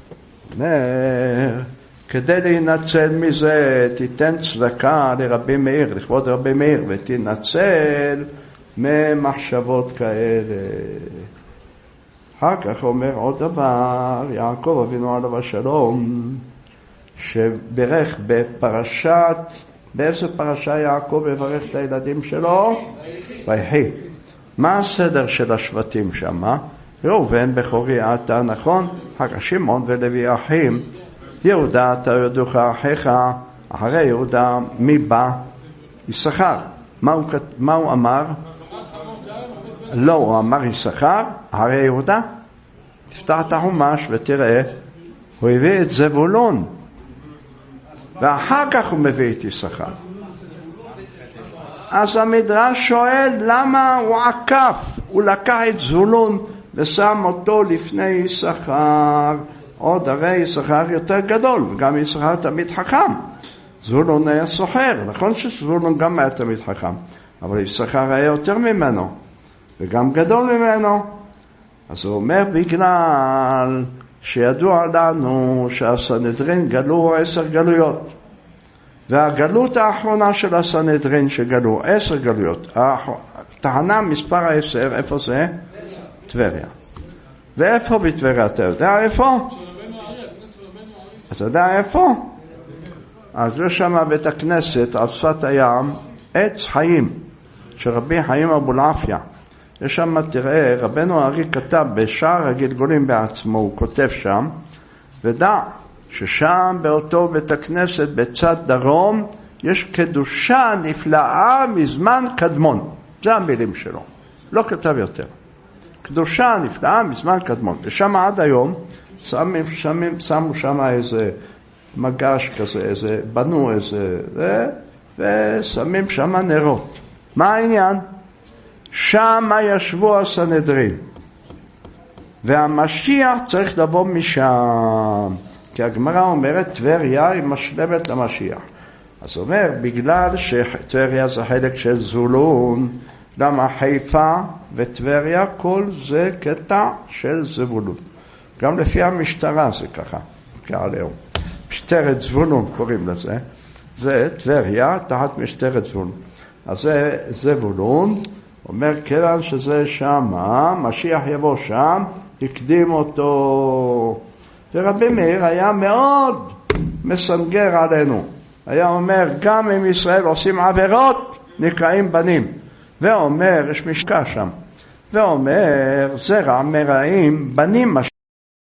כדי להינצל מזה, תיתן צדקה לרבי מאיר, לכבוד רבי מאיר, ותנצל ממחשבות כאלה. אחר כך אומר עוד דבר, יעקב אבינו עליו השלום, שברך בפרשת, באיזה פרשה יעקב יברך את הילדים שלו? ויחי. מה הסדר של השבטים שם? ראובן בכורי אתה, נכון? אחר כך שמעון ולוי אחים. יהודה אתה יודוך אחיך, אחרי יהודה מי בא? יששכר. מה הוא, מה הוא אמר? לא, הוא אמר יששכר, הרי יהודה, תפתח את החומש ותראה, הוא הביא את זבולון, ואחר כך הוא מביא את יששכר. אז המדרש שואל למה הוא עקף, הוא לקח את זבולון ושם אותו לפני יששכר, עוד הרי יששכר יותר גדול, וגם יששכר תמיד חכם. זבולון היה סוחר, נכון שזבולון גם היה תמיד חכם, אבל יששכר היה יותר ממנו. וגם גדול ממנו. אז הוא אומר, בגלל שידוע לנו שהסנהדרין גלו עשר גלויות. והגלות האחרונה של הסנהדרין שגלו, עשר גלויות. טענה מספר העשר, איפה זה? טבריה. ואיפה בטבריה? אתה יודע איפה? אתה יודע איפה? אז יש שם בית הכנסת על שפת הים, עץ חיים, של רבי חיים אבולעפיה. יש שם, תראה, רבנו הארי כתב בשער הגלגולים בעצמו, הוא כותב שם, ודע ששם באותו בית הכנסת בצד דרום, יש קדושה נפלאה מזמן קדמון. זה המילים שלו, לא כתב יותר. קדושה נפלאה מזמן קדמון. ושם עד היום שמים, שמים, שמו שם איזה מגש כזה, איזה, בנו איזה, ו, ושמים שם נרות. מה העניין? שם ישבו הסנהדרין. והמשיח צריך לבוא משם. כי הגמרא אומרת, טבריה היא משלמת למשיח. אז אומר, בגלל שטבריה זה חלק של זבולון, למה חיפה וטבריה, כל זה קטע של זבולון. גם לפי המשטרה זה ככה, כעליהום. משטרת זבולון קוראים לזה. זה טבריה תחת משטרת זבולון. אז זה זבולון, אומר כיוון שזה שם, משיח יבוא שם, יקדים אותו. ורבי מאיר היה מאוד מסנגר עלינו. היה אומר, גם אם ישראל עושים עבירות, נקראים בנים. ואומר, יש משקע שם. ואומר, זרע מרעים, בנים משיח.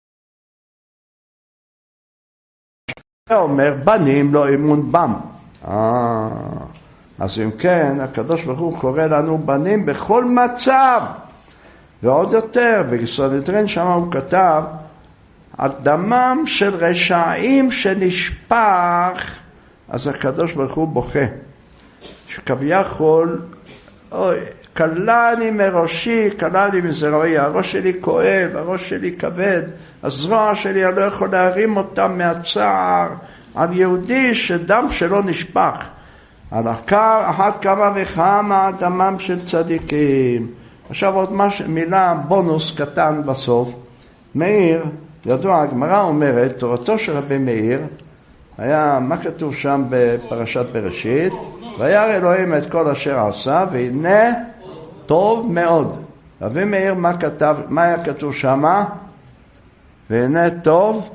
ואומר, בנים לא אמון בם. אה, אז אם כן, הקדוש ברוך הוא קורא לנו בנים בכל מצב. ועוד יותר, בסנהדרין שם הוא כתב, על דמם של רשעים שנשפך, אז הקדוש ברוך הוא בוכה. שכביכול, אוי, קלני מראשי, קלני מזרועי, הראש שלי כואב, הראש שלי כבד, הזרוע שלי אני לא יכול להרים אותם מהצער, על יהודי שדם שלו נשפך. על הקר, אחת כמה וכמה דמם של צדיקים. עכשיו עוד מש, מילה, בונוס קטן בסוף. מאיר, ידוע, הגמרא אומרת, תורתו של רבי מאיר, היה, מה כתוב שם בפרשת בראשית? וירא אלוהים את כל אשר עשה, והנה טוב מאוד. רבי מאיר, מה כתב, מה היה כתוב שם? והנה טוב?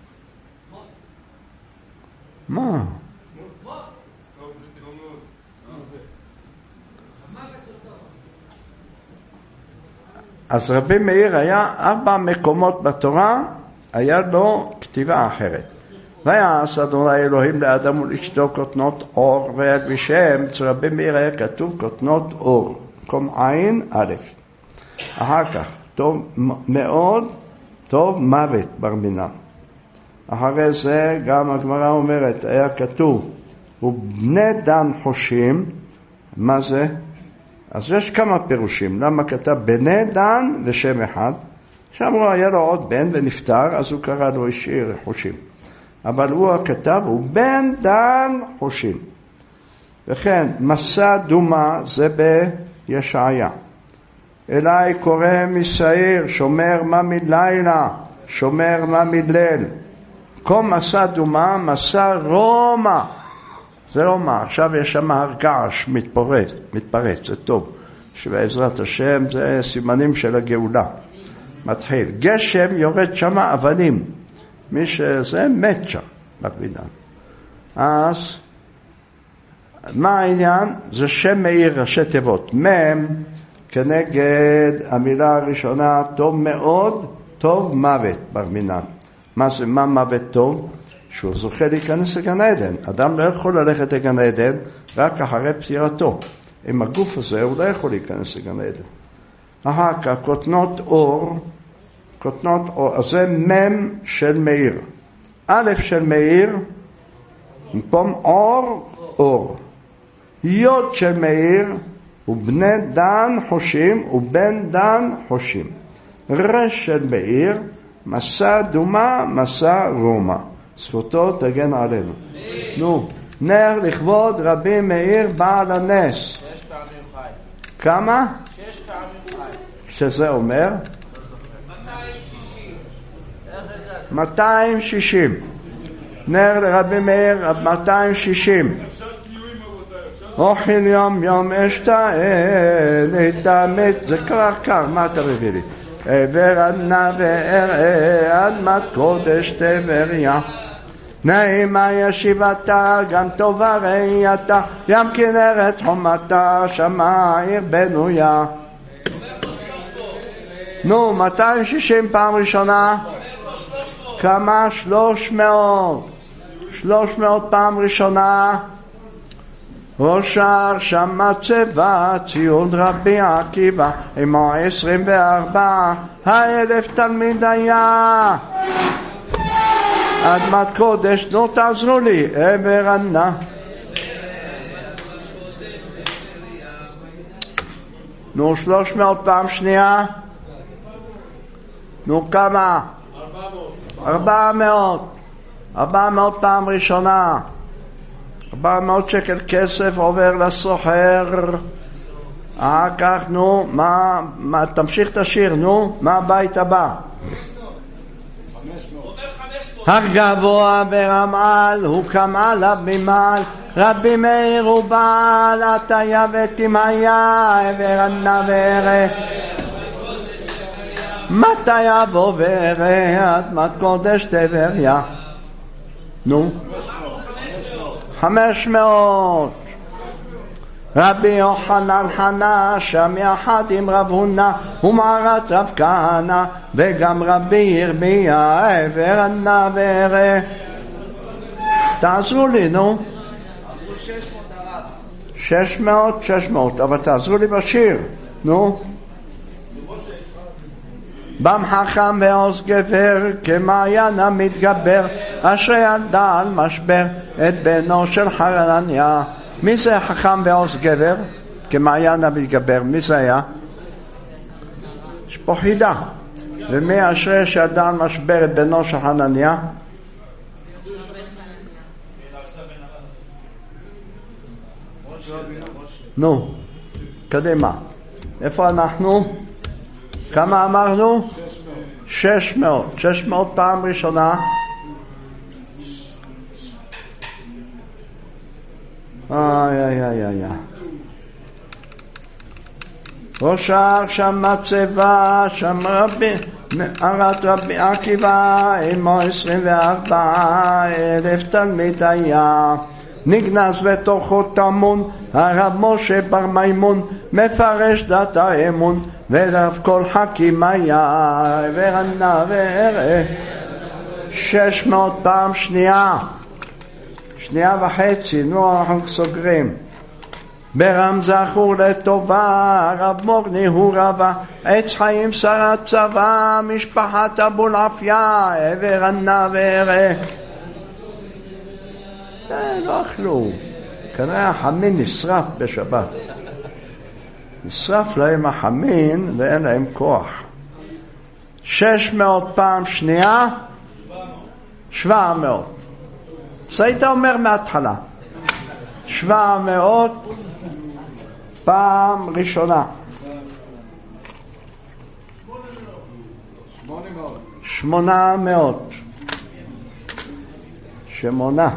מה? אז רבי מאיר היה ארבע מקומות בתורה, היה לו כתיבה אחרת. ויעש אדוני אלוהים לאדם ולאשתו כותנות אור, וילבישם, אצל רבי מאיר היה כתוב כותנות אור, מקום עין א'. אחר כך, טוב מאוד, טוב מוות בר מינן. אחרי זה גם הגמרא אומרת, היה כתוב, ובני דן חושים, מה זה? אז יש כמה פירושים, למה כתב בני דן ושם אחד, שאמרו היה לו עוד בן ונפטר, אז הוא קרא לו השאיר חושים. אבל הוא הכתב, הוא בן דן חושים. וכן, מסע דומה זה בישעיה. אליי קורא משעיר, שומר מה מלילה, שומר מה מליל. כל מסע דומה, מסע רומא. זה לא מה, עכשיו יש שם הרגש מתפרץ, מתפרץ, זה טוב. שבעזרת השם זה סימנים של הגאולה. מתחיל. גשם יורד שם אבנים. מי שזה מת שם, בקבידן. אז, מה העניין? זה שם מאיר, ראשי תיבות. מם, כנגד המילה הראשונה, טוב מאוד, טוב מוות, ברמינן. מה זה, מה מוות טוב? שהוא זוכה להיכנס לגן עדן. אדם לא יכול ללכת לגן עדן רק אחרי פטירתו. עם הגוף הזה הוא לא יכול להיכנס לגן עדן. אחר כך, כותנות אור, כותנות אור, אז זה מם של מאיר. א' של מאיר, במקום אור, אור. יוד של מאיר, ובני דן חושים, ובן דן חושים. רש של מאיר, מסע דומה, מסע רומא. זכותו תגן עלינו. נו, נר לכבוד רבי מאיר בעל הנס. שש פעמים חי. כמה? שש פעמים חי. שזה אומר? מאתיים שישים. מאתיים שישים. נר לרבי מאיר מאתיים שישים. אוכל יום יום אשתאל, התאמת, זה קר קר, מה אתה מביא לי? ורנה ואראה, אדמת קודש טבריה. נעימה ישיבתה, גם טובה ראייתה, ים כנרת חומתה, שמה עיר בנויה. נו, מאתיים שישים פעם ראשונה. כמה? שלוש מאות. שלוש מאות פעם ראשונה. ראש ההר שם מצבה, ציון רבי עקיבא, עמו עשרים וארבע, האלף תלמיד היה. אדמת קודש, נו תעזרו לי, עבר ענה. נו שלוש מאות פעם שנייה. נו כמה? ארבע מאות. ארבע מאות פעם ראשונה. ארבע מאות שקל כסף עובר לסוחר. אחר כך, נו, מה, מה, תמשיך את השיר, נו, מה הבית הבא? הגבוה ברמעל, הוא קם עליו ממעל, רבי מאיר הוא בעל, עטיה ותמהיה, עבר ענה וראה. מתי יבוא וראה, אדמת קודש טבריה. נו, חמש מאות. רבי יוחנן חנה, שם יחד עם רב הונא, ומערת רב כהנא, וגם רבי ירמיה, עבר ענה וראה. תעזרו לי, נו. שש מאות, שש מאות, אבל תעזרו לי בשיר, נו. בם חכם ועוז גבר, כמעיין המתגבר, אשרי ילדה על משבר, את בנו של חנניה. מי זה חכם ועוז גבר? כמעיין המתגבר, מי זה היה? יש פה חידה. ומי אשרי שידע על משבר, את בנו של חנניה? נו, קדימה. איפה אנחנו? כמה אמרנו? שש מאות. שש מאות פעם ראשונה. איי איי איי איי. ראש ההר שם מצבה, שם רבי, מערת רבי עקיבא, עמו עשרים וארבע אלף תלמיד היה. נגנז בתוכו טמון, הרב משה בר מימון, מפרש דת האמון, ורב כל חכים היה, עבר ענה וראה. שש מאות פעם שנייה. שנייה וחצי, נו אנחנו סוגרים. ברם זכור לטובה, רב מורני הוא רבה, עץ חיים שרת צבא, משפחת אבול עפיה, עבר ענה וראה. לא אכלו, כנראה החמין נשרף בשבת. נשרף להם החמין ואין להם כוח. שש מאות פעם שנייה, שבע מאות. אז היית אומר מההתחלה. שבע מאות פעם ראשונה. שמונה מאות. שמונה.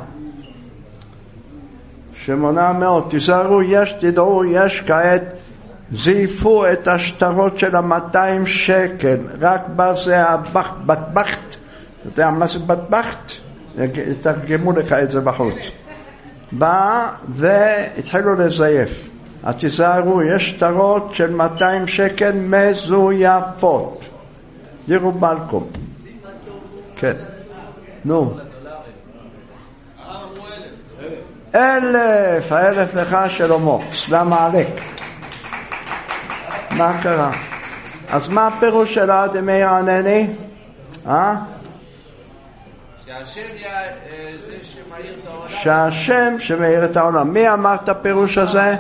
שמונה מאות. תזהרו, יש, תדעו, יש כעת, זייפו את השטרות של המאתיים שקל. רק בזה הבחת, בטבחת. אתה יודע מה זה בטבחת? תרגמו לך את זה בחוץ. בא והתחילו לזייף. אז תזהרו, יש שטרות של מאתיים שקל מזויפות. דירו בלקום. כן. נו. אלף, האלף לך שלמה. סלאם עליק. מה קרה? אז מה הפירוש של האדמי הענני? אה? שהשם זה שמאיר את העולם. שהשם שמאיר את העולם. מי אמר את הפירוש הזה?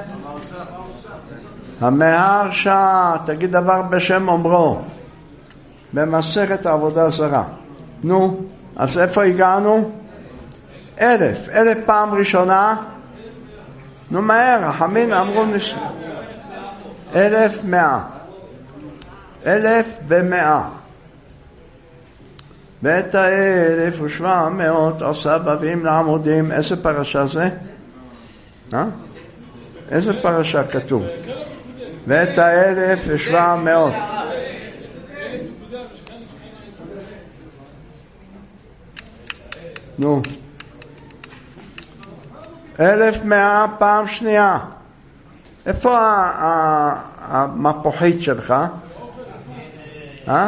המהרש"א. תגיד דבר בשם אומרו. במסכת העבודה זרה. נו, אז איפה הגענו? אלף. אלף פעם ראשונה. נו מהר, החמין אמרו נש... אלף מאה. אלף ומאה. ואת האלף ושבע מאות עשה בבים לעמודים. איזה פרשה זה? אה? איזה פרשה כתוב? ואת האלף ושבע מאות. נו. אלף מאה פעם שנייה. איפה המפוחית שלך? אה?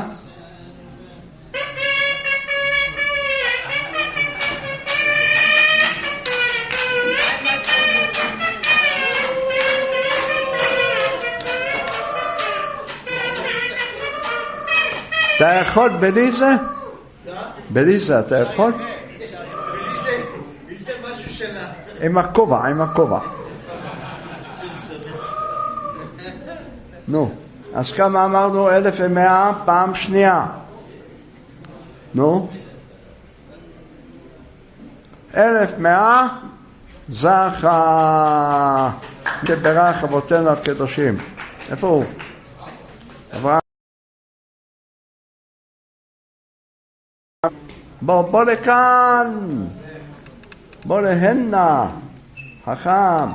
אתה יכול בלי זה? בלי זה אתה יכול? בלי זה משהו שלה. עם הכובע, עם הכובע. נו, אז כמה אמרנו? אלף ומאה פעם שנייה. נו? אלף מאה זכה לברך אבותינו הקדושים. איפה הוא? אברהם. בוא, בוא לכאן. בוא להנה. חכם.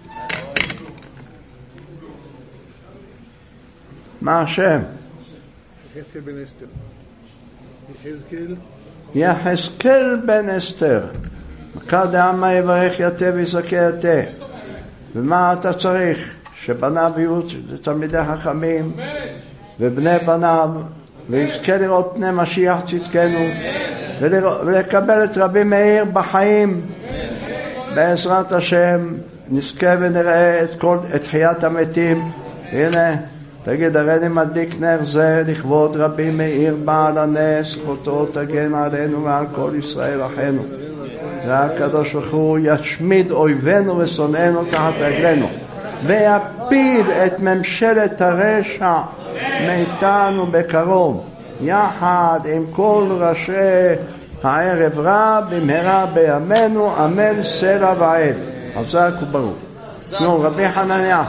מה השם? יחזקאל בן אסתר. יחזקאל יחזקאל בן אסתר. מקרא דעמא יברך יתה ויזכה יתה. ומה אתה צריך? שבניו יהיו תלמידי חכמים ובני בניו, ויזכה לראות פני משיח צדקנו, ולקבל את רבי מאיר בחיים. בעזרת השם נזכה ונראה את כל את חיית המתים. הנה, תגיד, הריני מדליק נר זה לכבוד רבי מאיר בעל הנס, זכותו תגן עלינו ועל כל ישראל אחינו. והקדוש ברוך הוא ישמיד אויבינו ושונאינו תחת רגלינו, ויפיל את ממשלת הרשע מאיתנו בקרוב, יחד עם כל ראשי הערב רע, במהרה בימינו, אמן סלע ועד. חזק וברוך. נו, רבי חנניה.